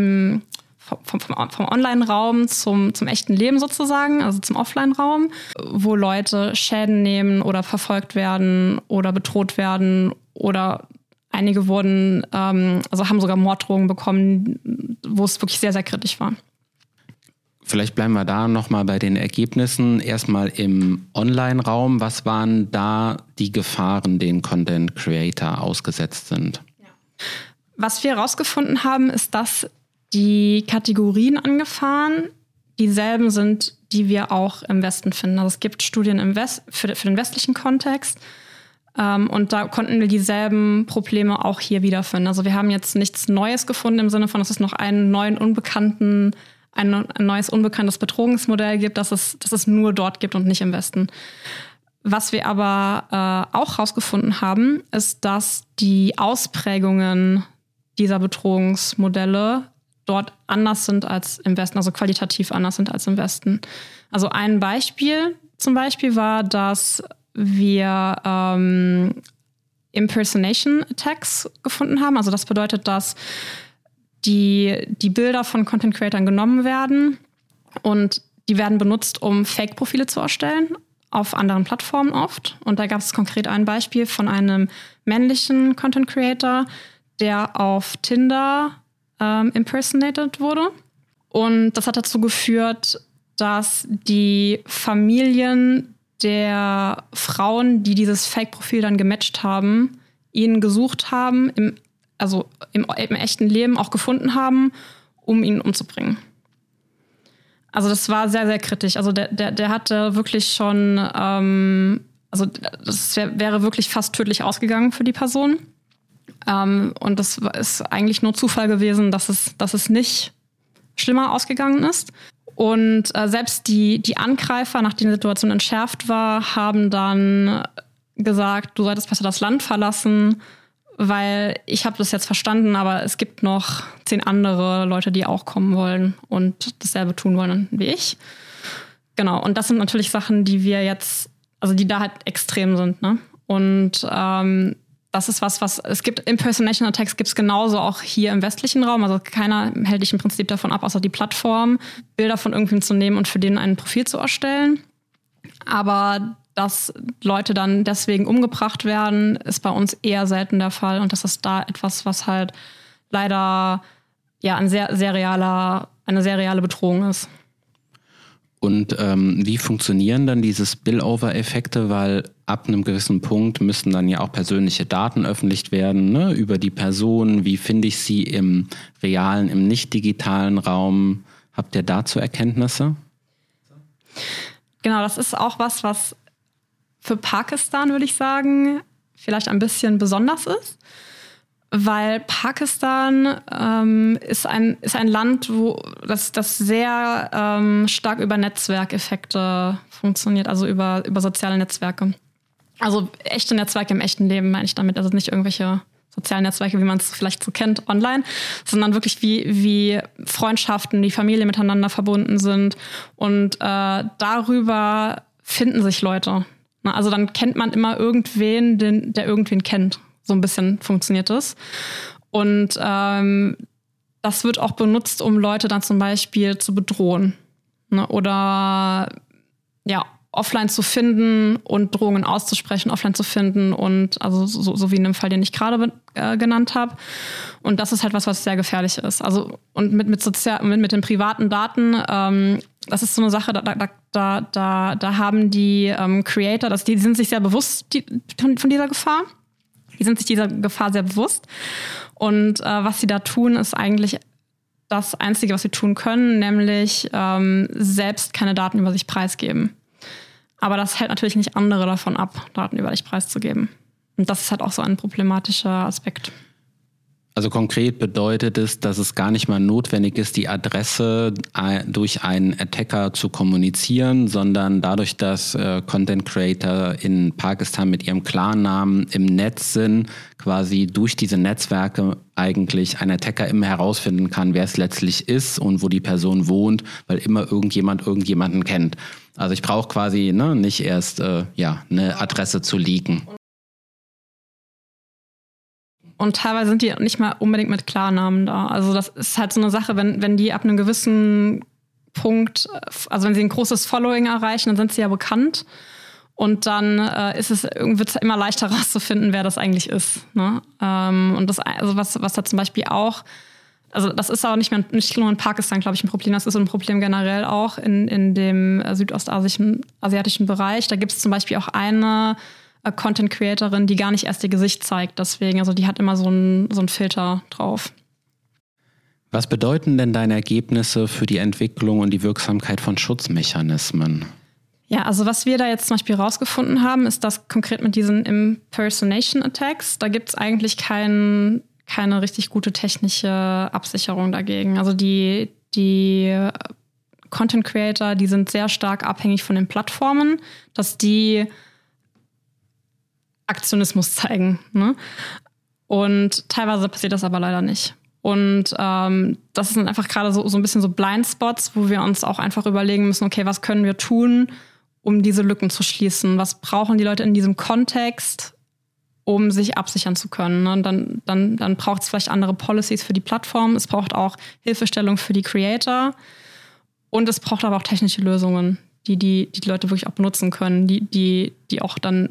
vom Online-Raum zum echten Leben sozusagen, also zum Offline-Raum, wo Leute Schäden nehmen oder verfolgt werden oder bedroht werden oder einige wurden, also haben sogar Morddrohungen bekommen, wo es wirklich sehr, sehr kritisch war. Vielleicht bleiben wir da nochmal bei den Ergebnissen. Erstmal im Online-Raum. Was waren da die Gefahren, denen Content Creator ausgesetzt sind? Ja. Was wir herausgefunden haben, ist, dass die Kategorien an Gefahren dieselben sind, die wir auch im Westen finden. Also es gibt Studien für den westlichen Kontext und da konnten wir dieselben Probleme auch hier wiederfinden. Also wir haben jetzt nichts Neues gefunden im Sinne von, dass es noch ein neues unbekanntes Bedrohungsmodell gibt, dass es nur dort gibt und nicht im Westen. Was wir aber auch herausgefunden haben, ist, dass die Ausprägungen dieser Bedrohungsmodelle dort anders sind als im Westen, also qualitativ anders sind als im Westen. Also ein Beispiel zum Beispiel war, dass wir Impersonation Attacks gefunden haben. Also das bedeutet, dass die Bilder von Content-Creatern genommen werden und die werden benutzt, um Fake-Profile zu erstellen, auf anderen Plattformen oft. Und da gab es konkret ein Beispiel von einem männlichen Content-Creator, der auf Tinder impersonated wurde. Und das hat dazu geführt, dass die Familien der Frauen, die dieses Fake-Profil dann gematcht haben, ihn gesucht haben, im echten Leben auch gefunden haben, um ihn umzubringen. Also das war sehr, sehr kritisch. Also der hatte wirklich schon, das wäre wirklich fast tödlich ausgegangen für die Person. Und das ist eigentlich nur Zufall gewesen, dass es nicht schlimmer ausgegangen ist. Und selbst die Angreifer, nachdem die Situation entschärft war, haben dann gesagt, du solltest besser das Land verlassen, weil ich habe das jetzt verstanden, aber es gibt noch 10 andere Leute, die auch kommen wollen und dasselbe tun wollen wie ich. Genau, und das sind natürlich Sachen, die wir jetzt, also die da halt extrem sind, ne? Und das ist was es gibt Impersonation Attacks, gibt es genauso auch hier im westlichen Raum. Also keiner hält dich im Prinzip davon ab, außer die Plattform, Bilder von irgendwem zu nehmen und für den ein Profil zu erstellen. Aber dass Leute dann deswegen umgebracht werden, ist bei uns eher selten der Fall. Und das ist da etwas, was halt leider eine sehr reale Bedrohung ist. Und wie funktionieren dann diese Spillover-Effekte? Weil ab einem gewissen Punkt müssen dann ja auch persönliche Daten öffentlich werden, ne? Über die Person. Wie finde ich sie im realen, im nicht-digitalen Raum? Habt ihr dazu Erkenntnisse? Genau, das ist auch was für Pakistan, würde ich sagen, vielleicht ein bisschen besonders ist. Weil Pakistan ist ein Land, wo das sehr stark über Netzwerkeffekte funktioniert, also über soziale Netzwerke. Also echte Netzwerke im echten Leben meine ich damit, also nicht irgendwelche sozialen Netzwerke, wie man es vielleicht so kennt online, sondern wirklich wie Freundschaften, die Familie miteinander verbunden sind. Und darüber finden sich Leute. Also dann kennt man immer irgendwen, der irgendwen kennt. So ein bisschen funktioniert das. Und das wird auch benutzt, um Leute dann zum Beispiel zu bedrohen. Ne? Oder offline zu finden und Drohungen auszusprechen, offline zu finden und also so wie in dem Fall, den ich gerade genannt habe. Und das ist halt was sehr gefährlich ist. Also und mit den privaten Daten das ist so eine Sache, da haben die Creator, die sind sich sehr bewusst von dieser Gefahr. Die sind sich dieser Gefahr sehr bewusst. Und was sie da tun, ist eigentlich das Einzige, was sie tun können, nämlich selbst keine Daten über sich preisgeben. Aber das hält natürlich nicht andere davon ab, Daten über dich preiszugeben. Und das ist halt auch so ein problematischer Aspekt. Also konkret bedeutet es, dass es gar nicht mal notwendig ist, die Adresse durch einen Attacker zu kommunizieren, sondern dadurch, dass Content Creator in Pakistan mit ihrem Klarnamen im Netz sind, quasi durch diese Netzwerke eigentlich ein Attacker immer herausfinden kann, wer es letztlich ist und wo die Person wohnt, weil immer irgendjemanden kennt. Also ich brauche quasi nicht erst eine Adresse zu leaken. Und teilweise sind die nicht mal unbedingt mit Klarnamen da. Also das ist halt so eine Sache, wenn die ab einem gewissen Punkt, also wenn sie ein großes Following erreichen, dann sind sie ja bekannt. Und dann wird es immer leichter herauszufinden, wer das eigentlich ist. Ne? Und das, also was da zum Beispiel auch, also das ist aber nicht nur in Pakistan, glaube ich, ein Problem. Das ist so ein Problem generell auch in dem südostasiatischen Bereich. Da gibt es zum Beispiel auch eine Content-Creatorin, die gar nicht erst ihr Gesicht zeigt. Deswegen, also die hat immer so einen Filter drauf. Was bedeuten denn deine Ergebnisse für die Entwicklung und die Wirksamkeit von Schutzmechanismen? Ja, also was wir da jetzt zum Beispiel rausgefunden haben, ist, dass konkret mit diesen Impersonation Attacks, da gibt es eigentlich keine richtig gute technische Absicherung dagegen. Also die Content Creator, die sind sehr stark abhängig von den Plattformen, dass die Aktionismus zeigen. Ne? Und teilweise passiert das aber leider nicht. Und das sind einfach gerade so ein bisschen so Blindspots, wo wir uns auch einfach überlegen müssen, okay, was können wir tun, um diese Lücken zu schließen? Was brauchen die Leute in diesem Kontext, um sich absichern zu können? Ne? Und dann braucht es vielleicht andere Policies für die Plattform. Es braucht auch Hilfestellung für die Creator. Und es braucht aber auch technische Lösungen, die Leute wirklich auch benutzen können, die auch dann,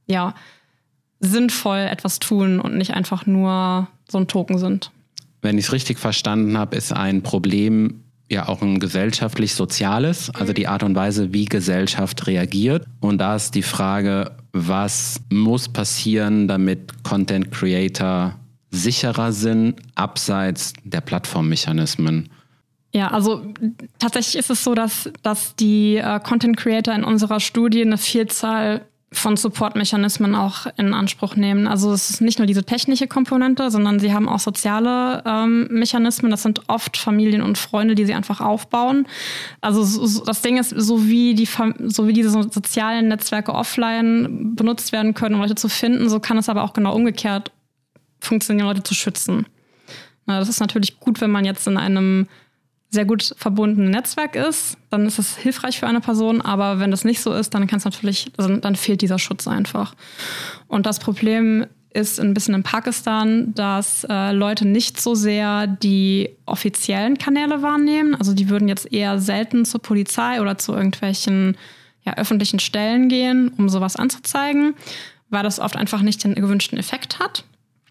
sinnvoll etwas tun und nicht einfach nur so ein Token sind. Wenn ich es richtig verstanden habe, ist ein Problem ja auch ein gesellschaftlich-soziales, also die Art und Weise, wie Gesellschaft reagiert. Und da ist die Frage, was muss passieren, damit Content Creator sicherer sind, abseits der Plattformmechanismen? Ja, also tatsächlich ist es so, dass die Content Creator in unserer Studie eine Vielzahl von Support-Mechanismen auch in Anspruch nehmen. Also es ist nicht nur diese technische Komponente, sondern sie haben auch soziale Mechanismen. Das sind oft Familien und Freunde, die sie einfach aufbauen. Also das Ding ist, so wie diese sozialen Netzwerke offline benutzt werden können, um Leute zu finden, so kann es aber auch genau umgekehrt funktionieren, Leute zu schützen. Na, das ist natürlich gut, wenn man jetzt in einem sehr gut verbundenen Netzwerk ist, dann ist es hilfreich für eine Person, aber wenn das nicht so ist, dann dann fehlt dieser Schutz einfach. Und das Problem ist ein bisschen in Pakistan, dass Leute nicht so sehr die offiziellen Kanäle wahrnehmen. Also die würden jetzt eher selten zur Polizei oder zu irgendwelchen öffentlichen Stellen gehen, um sowas anzuzeigen, weil das oft einfach nicht den gewünschten Effekt hat.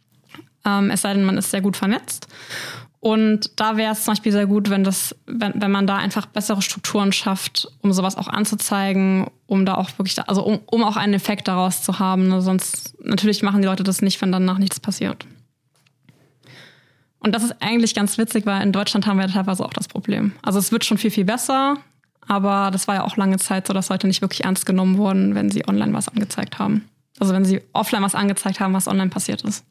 Es sei denn, man ist sehr gut vernetzt. Und da wäre es zum Beispiel sehr gut, wenn man da einfach bessere Strukturen schafft, um sowas auch anzuzeigen, um da auch wirklich, um auch einen Effekt daraus zu haben. Ne? Sonst, natürlich machen die Leute das nicht, wenn danach nichts passiert. Und das ist eigentlich ganz witzig, weil in Deutschland haben wir teilweise auch das Problem. Also es wird schon viel, viel besser, aber das war ja auch lange Zeit so, dass Leute nicht wirklich ernst genommen wurden, wenn sie online was angezeigt haben. Also wenn sie offline was angezeigt haben, was online passiert ist.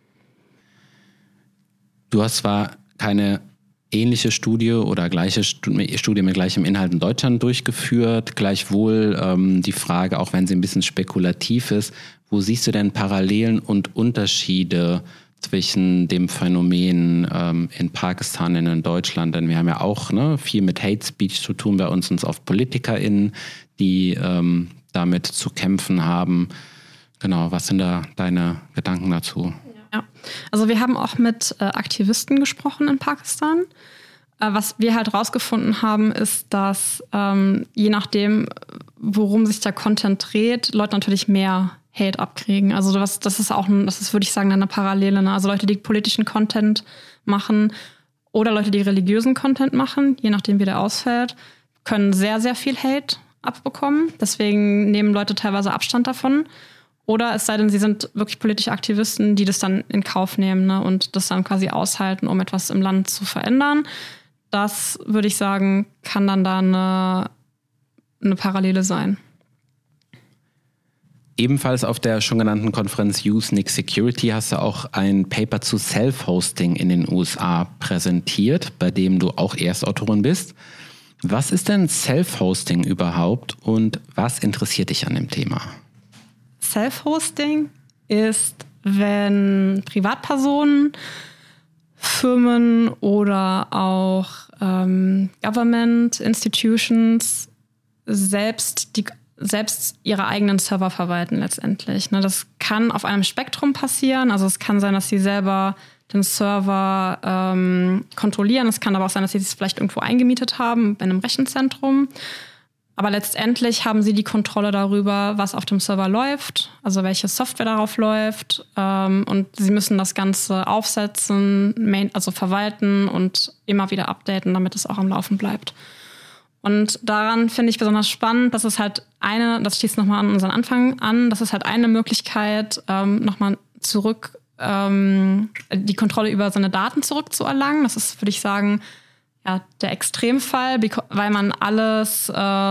Du hast zwar keine ähnliche Studie oder gleiche Studie mit gleichem Inhalt in Deutschland durchgeführt, gleichwohl die Frage, auch wenn sie ein bisschen spekulativ ist, wo siehst du denn Parallelen und Unterschiede zwischen dem Phänomen in Pakistan und in Deutschland? Denn wir haben ja auch viel mit Hate Speech zu tun, bei uns sind es oft PolitikerInnen, die damit zu kämpfen haben. Genau, was sind da deine Gedanken dazu? Ja, also wir haben auch mit Aktivisten gesprochen in Pakistan. Was wir halt rausgefunden haben, ist, dass je nachdem, worum sich der Content dreht, Leute natürlich mehr Hate abkriegen. Also das ist, würde ich sagen, eine Parallele. Ne? Also Leute, die politischen Content machen oder Leute, die religiösen Content machen, je nachdem, wie der ausfällt, können sehr, sehr viel Hate abbekommen. Deswegen nehmen Leute teilweise Abstand davon. Oder es sei denn, sie sind wirklich politische Aktivisten, die das dann in Kauf nehmen, ne, und das dann quasi aushalten, um etwas im Land zu verändern. Das, würde ich sagen, kann dann da eine Parallele sein. Ebenfalls auf der schon genannten Konferenz Usenik Security hast du auch ein Paper zu Self-Hosting in den USA präsentiert, bei dem du auch Erstautorin bist. Was ist denn Self-Hosting überhaupt und was interessiert dich an dem Thema? Self-Hosting ist, wenn Privatpersonen, Firmen oder auch Government Institutions selbst ihre eigenen Server verwalten letztendlich. Ne, das kann auf einem Spektrum passieren. Also es kann sein, dass sie selber den Server kontrollieren. Es kann aber auch sein, dass sie es vielleicht irgendwo eingemietet haben bei einem Rechenzentrum. Aber letztendlich haben sie die Kontrolle darüber, was auf dem Server läuft, also welche Software darauf läuft. Und sie müssen das Ganze aufsetzen, also verwalten und immer wieder updaten, damit es auch am Laufen bleibt. Und daran finde ich besonders spannend, dass es halt das schließt nochmal an unseren Anfang an, das ist halt eine Möglichkeit, nochmal zurück die Kontrolle über seine Daten zurückzuerlangen. Das ist, würde ich sagen, ja, der Extremfall, weil man alles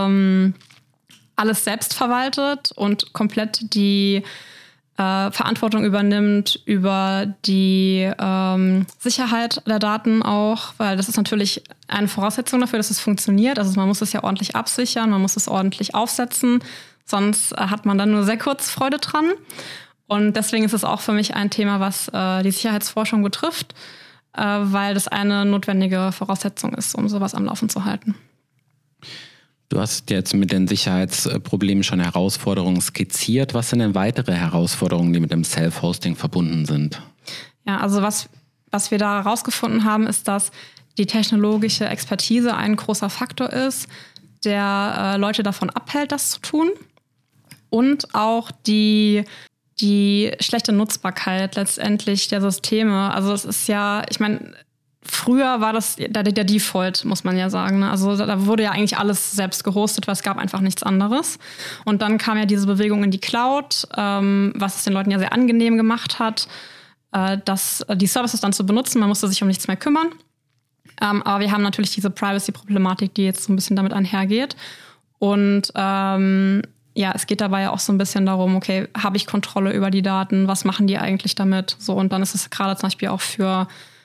selbst verwaltet und komplett die Verantwortung übernimmt über die Sicherheit der Daten auch, weil das ist natürlich eine Voraussetzung dafür, dass es funktioniert. Also man muss es ja ordentlich absichern, man muss es ordentlich aufsetzen, sonst hat man dann nur sehr kurz Freude dran. Und deswegen ist es auch für mich ein Thema, was die Sicherheitsforschung betrifft, weil das eine notwendige Voraussetzung ist, um sowas am Laufen zu halten. Du hast jetzt mit den Sicherheitsproblemen schon Herausforderungen skizziert. Was sind denn weitere Herausforderungen, die mit dem Self-Hosting verbunden sind? Ja, also was wir da herausgefunden haben, ist, dass die technologische Expertise ein großer Faktor ist, der Leute davon abhält, das zu tun. Und auch die schlechte Nutzbarkeit letztendlich der Systeme. Also es ist ja, ich meine, früher war das der Default, muss man ja sagen. Ne? Also da wurde ja eigentlich alles selbst gehostet, weil es gab einfach nichts anderes. Und dann kam ja diese Bewegung in die Cloud, was es den Leuten ja sehr angenehm gemacht hat, die Services dann zu benutzen. Man musste sich um nichts mehr kümmern. Aber wir haben natürlich diese Privacy-Problematik, die jetzt so ein bisschen damit einhergeht. Und ja, es geht dabei auch so ein bisschen darum, okay, habe ich Kontrolle über die Daten? Was machen die eigentlich damit? So, und dann ist es gerade zum Beispiel auch für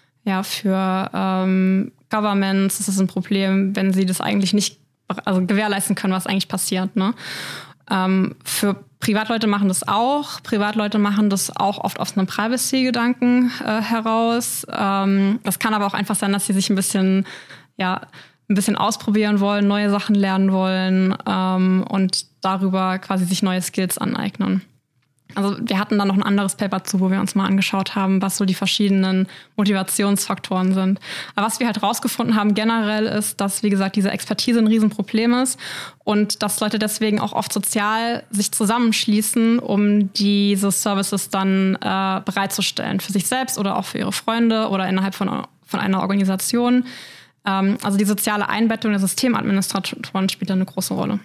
Governments ist es ein Problem, wenn sie das eigentlich nicht gewährleisten können, was eigentlich passiert. Ne? Für Privatleute machen das auch. Privatleute machen das auch oft aus einem Privacy-Gedanken heraus. Das kann aber auch einfach sein, dass sie sich ein bisschen ausprobieren wollen, neue Sachen lernen wollen und darüber quasi sich neue Skills aneignen. Also wir hatten da noch ein anderes Paper zu, wo wir uns mal angeschaut haben, was so die verschiedenen Motivationsfaktoren sind. Aber was wir halt rausgefunden haben generell ist, dass, wie gesagt, diese Expertise ein Riesenproblem ist und dass Leute deswegen auch oft sozial sich zusammenschließen, um diese Services dann bereitzustellen für sich selbst oder auch für ihre Freunde oder innerhalb von einer Organisation. Also die soziale Einbettung der Systemadministratoren spielt da eine große Rolle.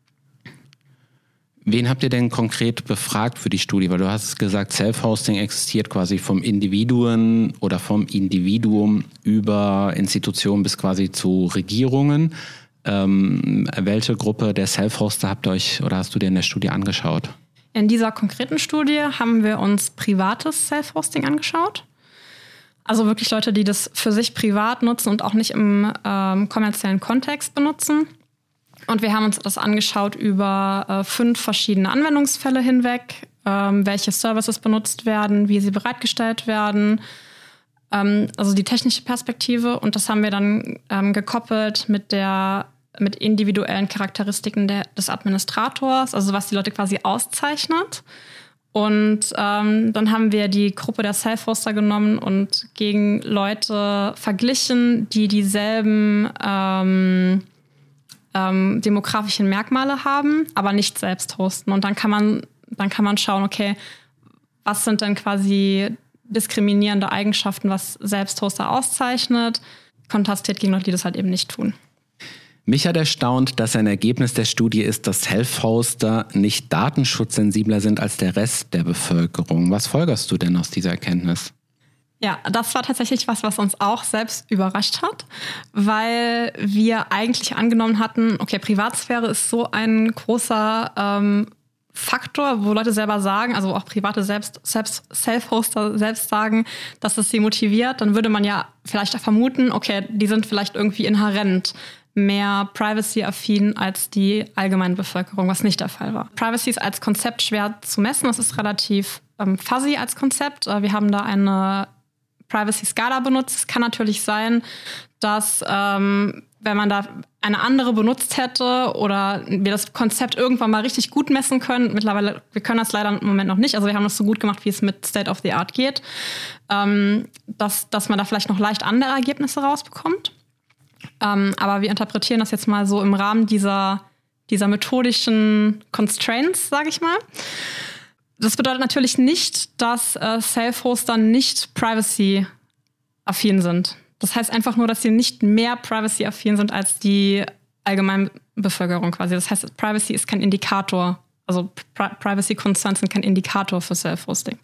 Wen habt ihr denn konkret befragt für die Studie? Weil du hast gesagt, Self-Hosting existiert quasi vom Individuen oder vom Individuum über Institutionen bis quasi zu Regierungen. Welche Gruppe der Self-Hoster hast du dir in der Studie angeschaut? In dieser konkreten Studie haben wir uns privates Self-Hosting angeschaut. Also wirklich Leute, die das für sich privat nutzen und auch nicht im kommerziellen Kontext benutzen. Und wir haben uns das angeschaut über 5 verschiedene Anwendungsfälle hinweg, welche Services benutzt werden, wie sie bereitgestellt werden, also die technische Perspektive. Und das haben wir dann gekoppelt mit individuellen Charakteristiken des Administrators, also was die Leute quasi auszeichnet. Und dann haben wir die Gruppe der Self-Hoster genommen und gegen Leute verglichen, die dieselben demografischen Merkmale haben, aber nicht selbst hosten. Und dann kann man schauen, okay, was sind denn quasi diskriminierende Eigenschaften, was Selbsthoster auszeichnet, kontrastiert gegen Leute, die das halt eben nicht tun. Mich hat erstaunt, dass ein Ergebnis der Studie ist, dass Self-Hoster nicht datenschutzsensibler sind als der Rest der Bevölkerung. Was folgerst du denn aus dieser Erkenntnis? Ja, das war tatsächlich was uns auch selbst überrascht hat, weil wir eigentlich angenommen hatten, okay, Privatsphäre ist so ein großer Faktor, wo Leute selber sagen, also auch private Self-Hoster selbst sagen, dass es sie motiviert, dann würde man ja vielleicht vermuten, okay, die sind vielleicht irgendwie inhärent mehr privacy-affin als die allgemeine Bevölkerung, was nicht der Fall war. Privacy ist als Konzept schwer zu messen, das ist relativ fuzzy als Konzept. Wir haben da eine Privacy-Skala benutzt. Es kann natürlich sein, dass wenn man da eine andere benutzt hätte oder wir das Konzept irgendwann mal richtig gut messen können. Mittlerweile, wir können das leider im Moment noch nicht. Also wir haben das so gut gemacht, wie es mit State of the Art geht, dass man da vielleicht noch leicht andere Ergebnisse rausbekommt. Aber wir interpretieren das jetzt mal so im Rahmen dieser methodischen Constraints, sage ich mal. Das bedeutet natürlich nicht, dass Self-Hoster nicht privacy-affin sind. Das heißt einfach nur, dass sie nicht mehr privacy-affin sind als die allgemeine Bevölkerung quasi. Das heißt, Privacy ist kein Indikator. Also Privacy-Concerns sind kein Indikator für Self-Hosting.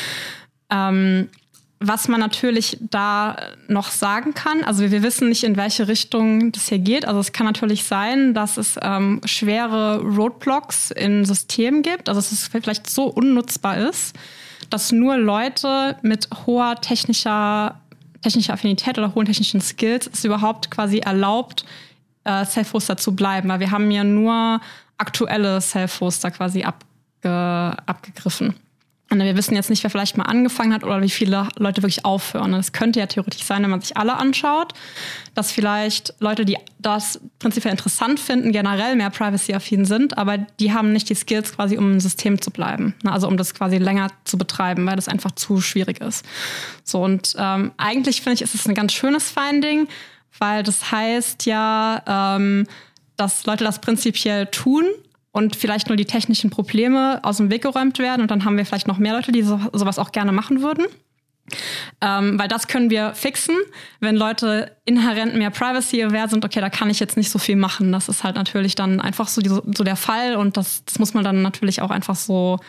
Was man natürlich da noch sagen kann, also wir wissen nicht, in welche Richtung das hier geht. Also es kann natürlich sein, dass es schwere Roadblocks in Systemen gibt. Also dass es vielleicht so unnutzbar ist, dass nur Leute mit hoher technischer Affinität oder hohen technischen Skills es überhaupt quasi erlaubt, Self-Hoster zu bleiben. Weil wir haben ja nur aktuelle Self-Hoster quasi abgegriffen. Und wir wissen jetzt nicht, wer vielleicht mal angefangen hat oder wie viele Leute wirklich aufhören. Das könnte ja theoretisch sein, wenn man sich alle anschaut, dass vielleicht Leute, die das prinzipiell interessant finden, generell mehr privacy-affin sind, aber die haben nicht die Skills quasi, um im System zu bleiben. Also um das quasi länger zu betreiben, weil das einfach zu schwierig ist. So, und eigentlich finde ich, ist es ein ganz schönes Finding, weil das heißt ja, dass Leute das prinzipiell tun, und vielleicht nur die technischen Probleme aus dem Weg geräumt werden. Und dann haben wir vielleicht noch mehr Leute, die sowas auch gerne machen würden. Weil das können wir fixen. Wenn Leute inhärent mehr privacy-aware sind, okay, da kann ich jetzt nicht so viel machen. Das ist halt natürlich dann einfach so der Fall. Und das muss man dann natürlich auch einfach so,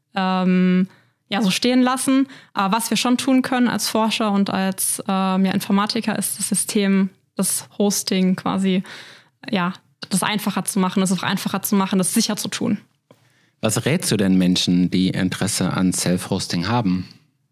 so stehen lassen. Aber was wir schon tun können als Forscher und als Informatiker, ist das System, das Hosting quasi, das einfacher zu machen, das auch einfacher zu machen, das sicher zu tun. Was rätst du denn Menschen, die Interesse an Self-Hosting haben?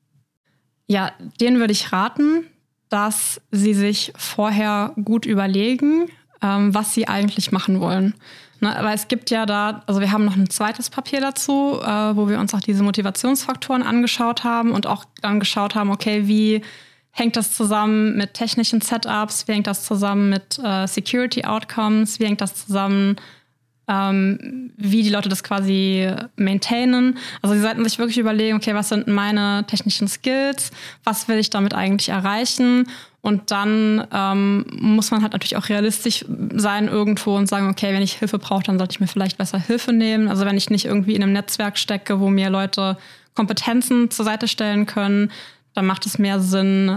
Ja, denen würde ich raten, dass sie sich vorher gut überlegen, was sie eigentlich machen wollen. Aber es gibt ja also wir haben noch ein zweites Papier dazu, wo wir uns auch diese Motivationsfaktoren angeschaut haben und auch dann geschaut haben, okay, wie hängt das zusammen mit technischen Setups? Wie hängt das zusammen mit Security Outcomes? Wie hängt das zusammen, wie die Leute das quasi maintainen? Also sie sollten sich wirklich überlegen, okay, was sind meine technischen Skills? Was will ich damit eigentlich erreichen? Und dann muss man halt natürlich auch realistisch sein irgendwo und sagen, okay, wenn ich Hilfe brauche, dann sollte ich mir vielleicht besser Hilfe nehmen. Also wenn ich nicht irgendwie in einem Netzwerk stecke, wo mir Leute Kompetenzen zur Seite stellen können, dann macht es mehr Sinn,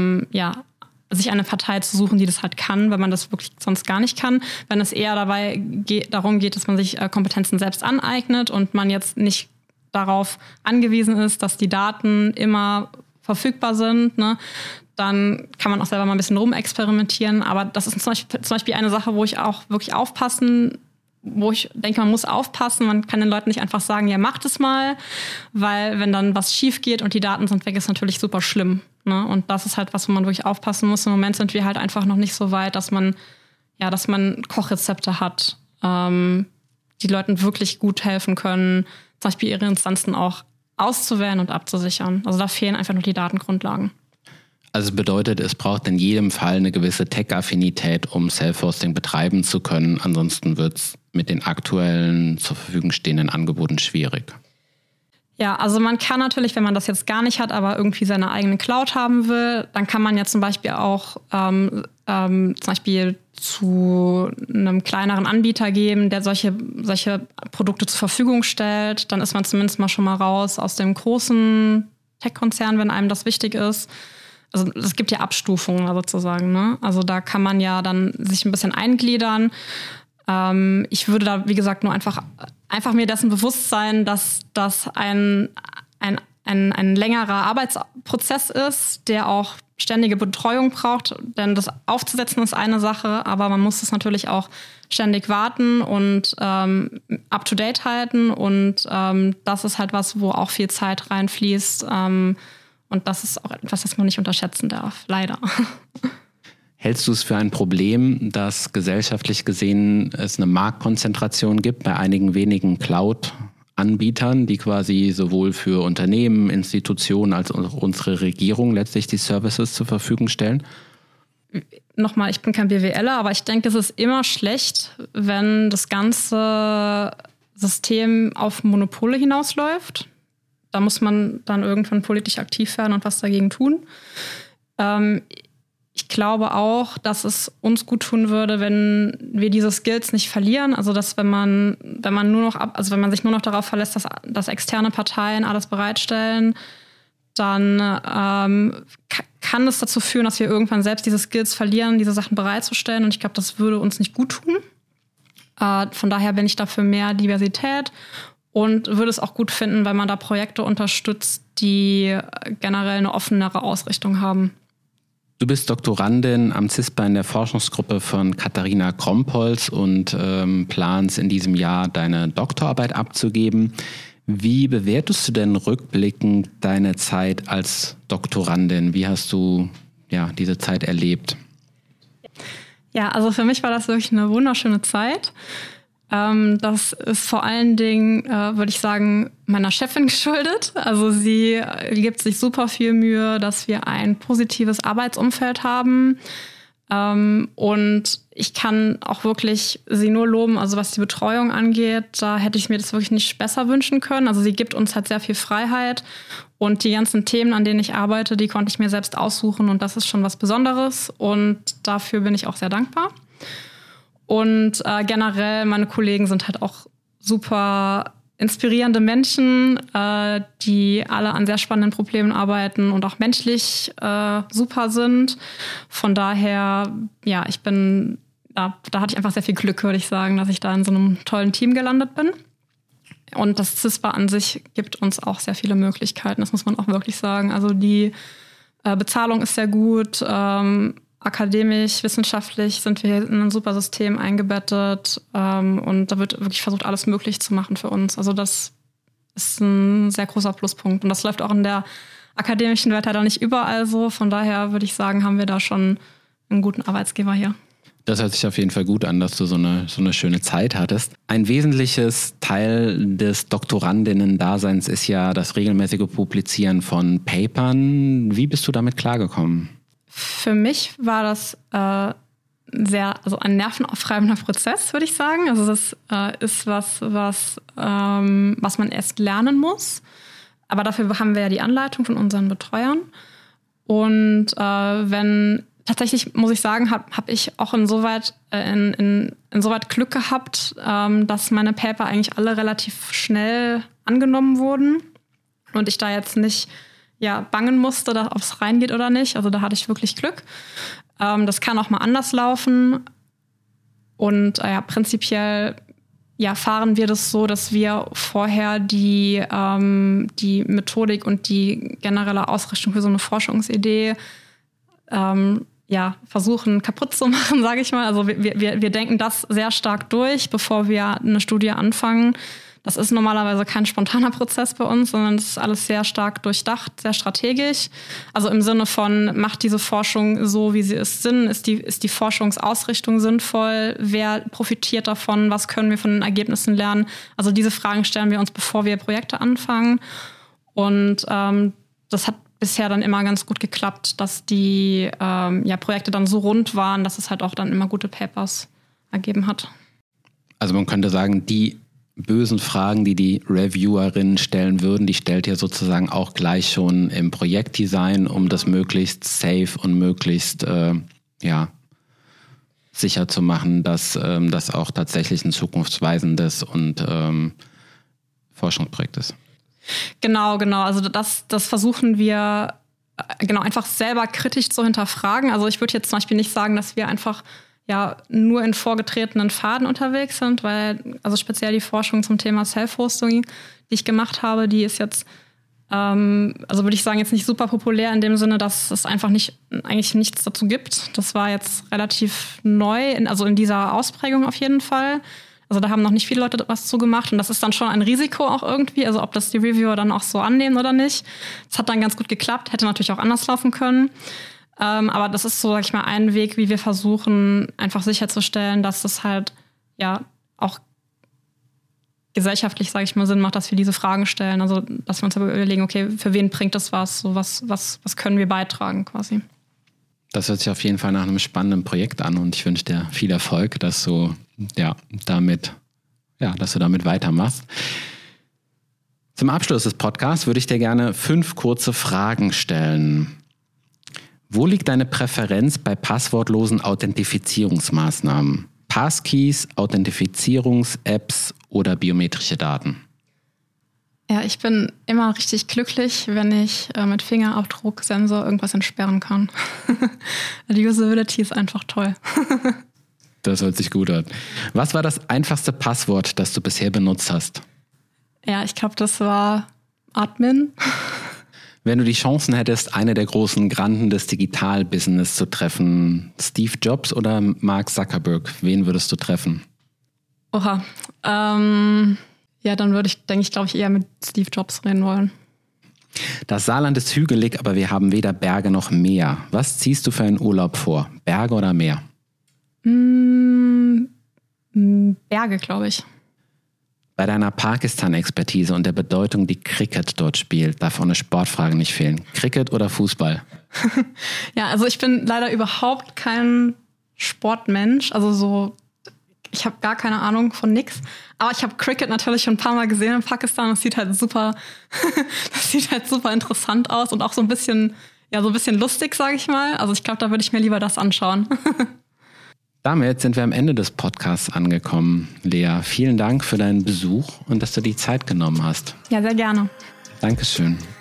sich eine Partei zu suchen, die das halt kann, wenn man das wirklich sonst gar nicht kann. Wenn es eher darum geht, dass man sich Kompetenzen selbst aneignet und man jetzt nicht darauf angewiesen ist, dass die Daten immer verfügbar sind, ne, dann kann man auch selber mal ein bisschen rumexperimentieren. Aber das ist zum Beispiel eine Sache, wo ich auch wirklich wo ich denke, man muss aufpassen. Man kann den Leuten nicht einfach sagen, ja, macht es mal, weil wenn dann was schief geht und die Daten sind weg, ist natürlich super schlimm. Ne? Und das ist halt was, wo man wirklich aufpassen muss. Im Moment sind wir halt einfach noch nicht so weit, dass man Kochrezepte hat, die Leuten wirklich gut helfen können, zum Beispiel ihre Instanzen auch auszuwählen und abzusichern. Also da fehlen einfach nur die Datengrundlagen. Also bedeutet, es braucht in jedem Fall eine gewisse Tech-Affinität, um Self-Hosting betreiben zu können. Ansonsten wird es mit den aktuellen zur Verfügung stehenden Angeboten schwierig. Ja, also man kann natürlich, wenn man das jetzt gar nicht hat, aber irgendwie seine eigene Cloud haben will, dann kann man ja zum Beispiel auch zum Beispiel zu einem kleineren Anbieter geben, der solche Produkte zur Verfügung stellt. Dann ist man zumindest mal schon mal raus aus dem großen Tech-Konzern, wenn einem das wichtig ist. also es gibt ja Abstufungen sozusagen, ne? Also da kann man ja dann sich ein bisschen eingliedern. Ich würde da, wie gesagt, nur einfach mir dessen bewusst sein, dass das ein längerer Arbeitsprozess ist, der auch ständige Betreuung braucht. Denn das aufzusetzen ist eine Sache, aber man muss es natürlich auch ständig warten und up-to-date halten. Und das ist halt was, wo auch viel Zeit reinfließt. Und das ist auch etwas, das man nicht unterschätzen darf, leider. Hältst du es für ein Problem, dass gesellschaftlich gesehen es eine Marktkonzentration gibt bei einigen wenigen Cloud-Anbietern, die quasi sowohl für Unternehmen, Institutionen als auch unsere Regierung letztlich die Services zur Verfügung stellen? Nochmal, ich bin kein BWLer, aber ich denke, es ist immer schlecht, wenn das ganze System auf Monopole hinausläuft. Da muss man dann irgendwann politisch aktiv werden und was dagegen tun. Ich glaube auch, dass es uns gut tun würde, wenn wir diese Skills nicht verlieren. Also dass wenn man sich nur noch darauf verlässt, dass externe Parteien alles bereitstellen, dann kann es dazu führen, dass wir irgendwann selbst diese Skills verlieren, diese Sachen bereitzustellen. Und ich glaube, das würde uns nicht gut tun. Von daher bin ich dafür mehr Diversität und würde es auch gut finden, wenn man da Projekte unterstützt, die generell eine offenere Ausrichtung haben. Du bist Doktorandin am CISPA in der Forschungsgruppe von Katharina Krompholz und planst in diesem Jahr deine Doktorarbeit abzugeben. Wie bewertest du denn rückblickend deine Zeit als Doktorandin? Wie hast du diese Zeit erlebt? Ja, also für mich war das wirklich eine wunderschöne Zeit. Das ist vor allen Dingen, würde ich sagen, meiner Chefin geschuldet. Also sie gibt sich super viel Mühe, dass wir ein positives Arbeitsumfeld haben. Und ich kann auch wirklich sie nur loben, also was die Betreuung angeht, da hätte ich mir das wirklich nicht besser wünschen können. Also sie gibt uns halt sehr viel Freiheit und die ganzen Themen, an denen ich arbeite, die konnte ich mir selbst aussuchen und das ist schon was Besonderes und dafür bin ich auch sehr dankbar. Und generell, meine Kollegen sind halt auch super inspirierende Menschen, die alle an sehr spannenden Problemen arbeiten und auch menschlich super sind. Von daher, ja, da hatte ich einfach sehr viel Glück, würde ich sagen, dass ich da in so einem tollen Team gelandet bin. Und das CISPA an sich gibt uns auch sehr viele Möglichkeiten, das muss man auch wirklich sagen. Also die Bezahlung ist sehr gut, akademisch, wissenschaftlich sind wir in ein super System eingebettet und da wird wirklich versucht, alles möglich zu machen für uns. Also das ist ein sehr großer Pluspunkt und das läuft auch in der akademischen Welt leider nicht überall so. Von daher würde ich sagen, haben wir da schon einen guten Arbeitsgeber hier. Das hört sich auf jeden Fall gut an, dass du so eine schöne Zeit hattest. Ein wesentliches Teil des Doktorandinnen-Daseins ist ja das regelmäßige Publizieren von Papern. Wie bist du damit klargekommen? Für mich war das ein nervenaufreibender Prozess, würde ich sagen. Also das ist was man erst lernen muss. Aber dafür haben wir ja die Anleitung von unseren Betreuern. Und tatsächlich muss ich sagen, habe ich auch insoweit Glück gehabt, dass meine Paper eigentlich alle relativ schnell angenommen wurden und ich da jetzt nicht bangen musste, ob es reingeht oder nicht. Also da hatte ich wirklich Glück. Das kann auch mal anders laufen. Und prinzipiell fahren wir das so, dass wir vorher die Methodik und die generelle Ausrichtung für so eine Forschungsidee versuchen kaputt zu machen, sage ich mal. Also wir denken das sehr stark durch, bevor wir eine Studie anfangen. Das ist normalerweise kein spontaner Prozess bei uns, sondern es ist alles sehr stark durchdacht, sehr strategisch. Also im Sinne von, macht diese Forschung so, wie sie ist, Sinn? Ist die Forschungsausrichtung sinnvoll? Wer profitiert davon? Was können wir von den Ergebnissen lernen? Also diese Fragen stellen wir uns, bevor wir Projekte anfangen. Und das hat bisher dann immer ganz gut geklappt, dass die Projekte dann so rund waren, dass es halt auch dann immer gute Papers ergeben hat. Also man könnte sagen, die bösen Fragen, die Reviewerinnen stellen würden, die stellt ihr sozusagen auch gleich schon im Projektdesign, um das möglichst safe und möglichst sicher zu machen, dass das auch tatsächlich ein zukunftsweisendes und Forschungsprojekt ist. Genau. Also das versuchen wir genau, einfach selber kritisch zu hinterfragen. Also ich würde jetzt zum Beispiel nicht sagen, dass wir einfach nur in vorgetretenen Pfaden unterwegs sind, weil also speziell die Forschung zum Thema Self-Hosting, die ich gemacht habe, die ist jetzt, also würde ich sagen, jetzt nicht super populär in dem Sinne, dass es einfach eigentlich nichts dazu gibt. Das war jetzt relativ neu, also in dieser Ausprägung auf jeden Fall. Also da haben noch nicht viele Leute was zu gemacht und das ist dann schon ein Risiko auch irgendwie, also ob das die Reviewer dann auch so annehmen oder nicht. Es hat dann ganz gut geklappt, hätte natürlich auch anders laufen können. Aber das ist so, sag ich mal, ein Weg, wie wir versuchen, einfach sicherzustellen, dass das halt auch gesellschaftlich, sage ich mal, Sinn macht, dass wir diese Fragen stellen. Also dass wir uns aber überlegen, okay, für wen bringt das was? So was können wir beitragen quasi? Das hört sich auf jeden Fall nach einem spannenden Projekt an und ich wünsche dir viel Erfolg, dass du damit weitermachst. Zum Abschluss des Podcasts würde ich dir gerne 5 kurze Fragen stellen. Wo liegt deine Präferenz bei passwortlosen Authentifizierungsmaßnahmen? Passkeys, Authentifizierungs-Apps oder biometrische Daten? Ja, ich bin immer richtig glücklich, wenn ich mit Fingerabdrucksensor irgendwas entsperren kann. Die Usability ist einfach toll. Das hört sich gut an. Was war das einfachste Passwort, das du bisher benutzt hast? Ja, ich glaube, das war Admin. Wenn du die Chancen hättest, eine der großen Granden des Digital-Business zu treffen, Steve Jobs oder Mark Zuckerberg, wen würdest du treffen? Oha. Dann würde ich, glaube ich, eher mit Steve Jobs reden wollen. Das Saarland ist hügelig, aber wir haben weder Berge noch Meer. Was ziehst du für einen Urlaub vor? Berge oder Meer? Berge, glaube ich. Bei deiner Pakistan-Expertise und der Bedeutung, die Cricket dort spielt, darf auch eine Sportfrage nicht fehlen. Cricket oder Fußball? Ja, also ich bin leider überhaupt kein Sportmensch. Also ich habe gar keine Ahnung von nix. Aber ich habe Cricket natürlich schon ein paar Mal gesehen in Pakistan. Das sieht halt super interessant aus und auch so ein bisschen lustig, sage ich mal. Also ich glaube, da würde ich mir lieber das anschauen. Damit sind wir am Ende des Podcasts angekommen. Lea, vielen Dank für deinen Besuch und dass du die Zeit genommen hast. Ja, sehr gerne. Dankeschön.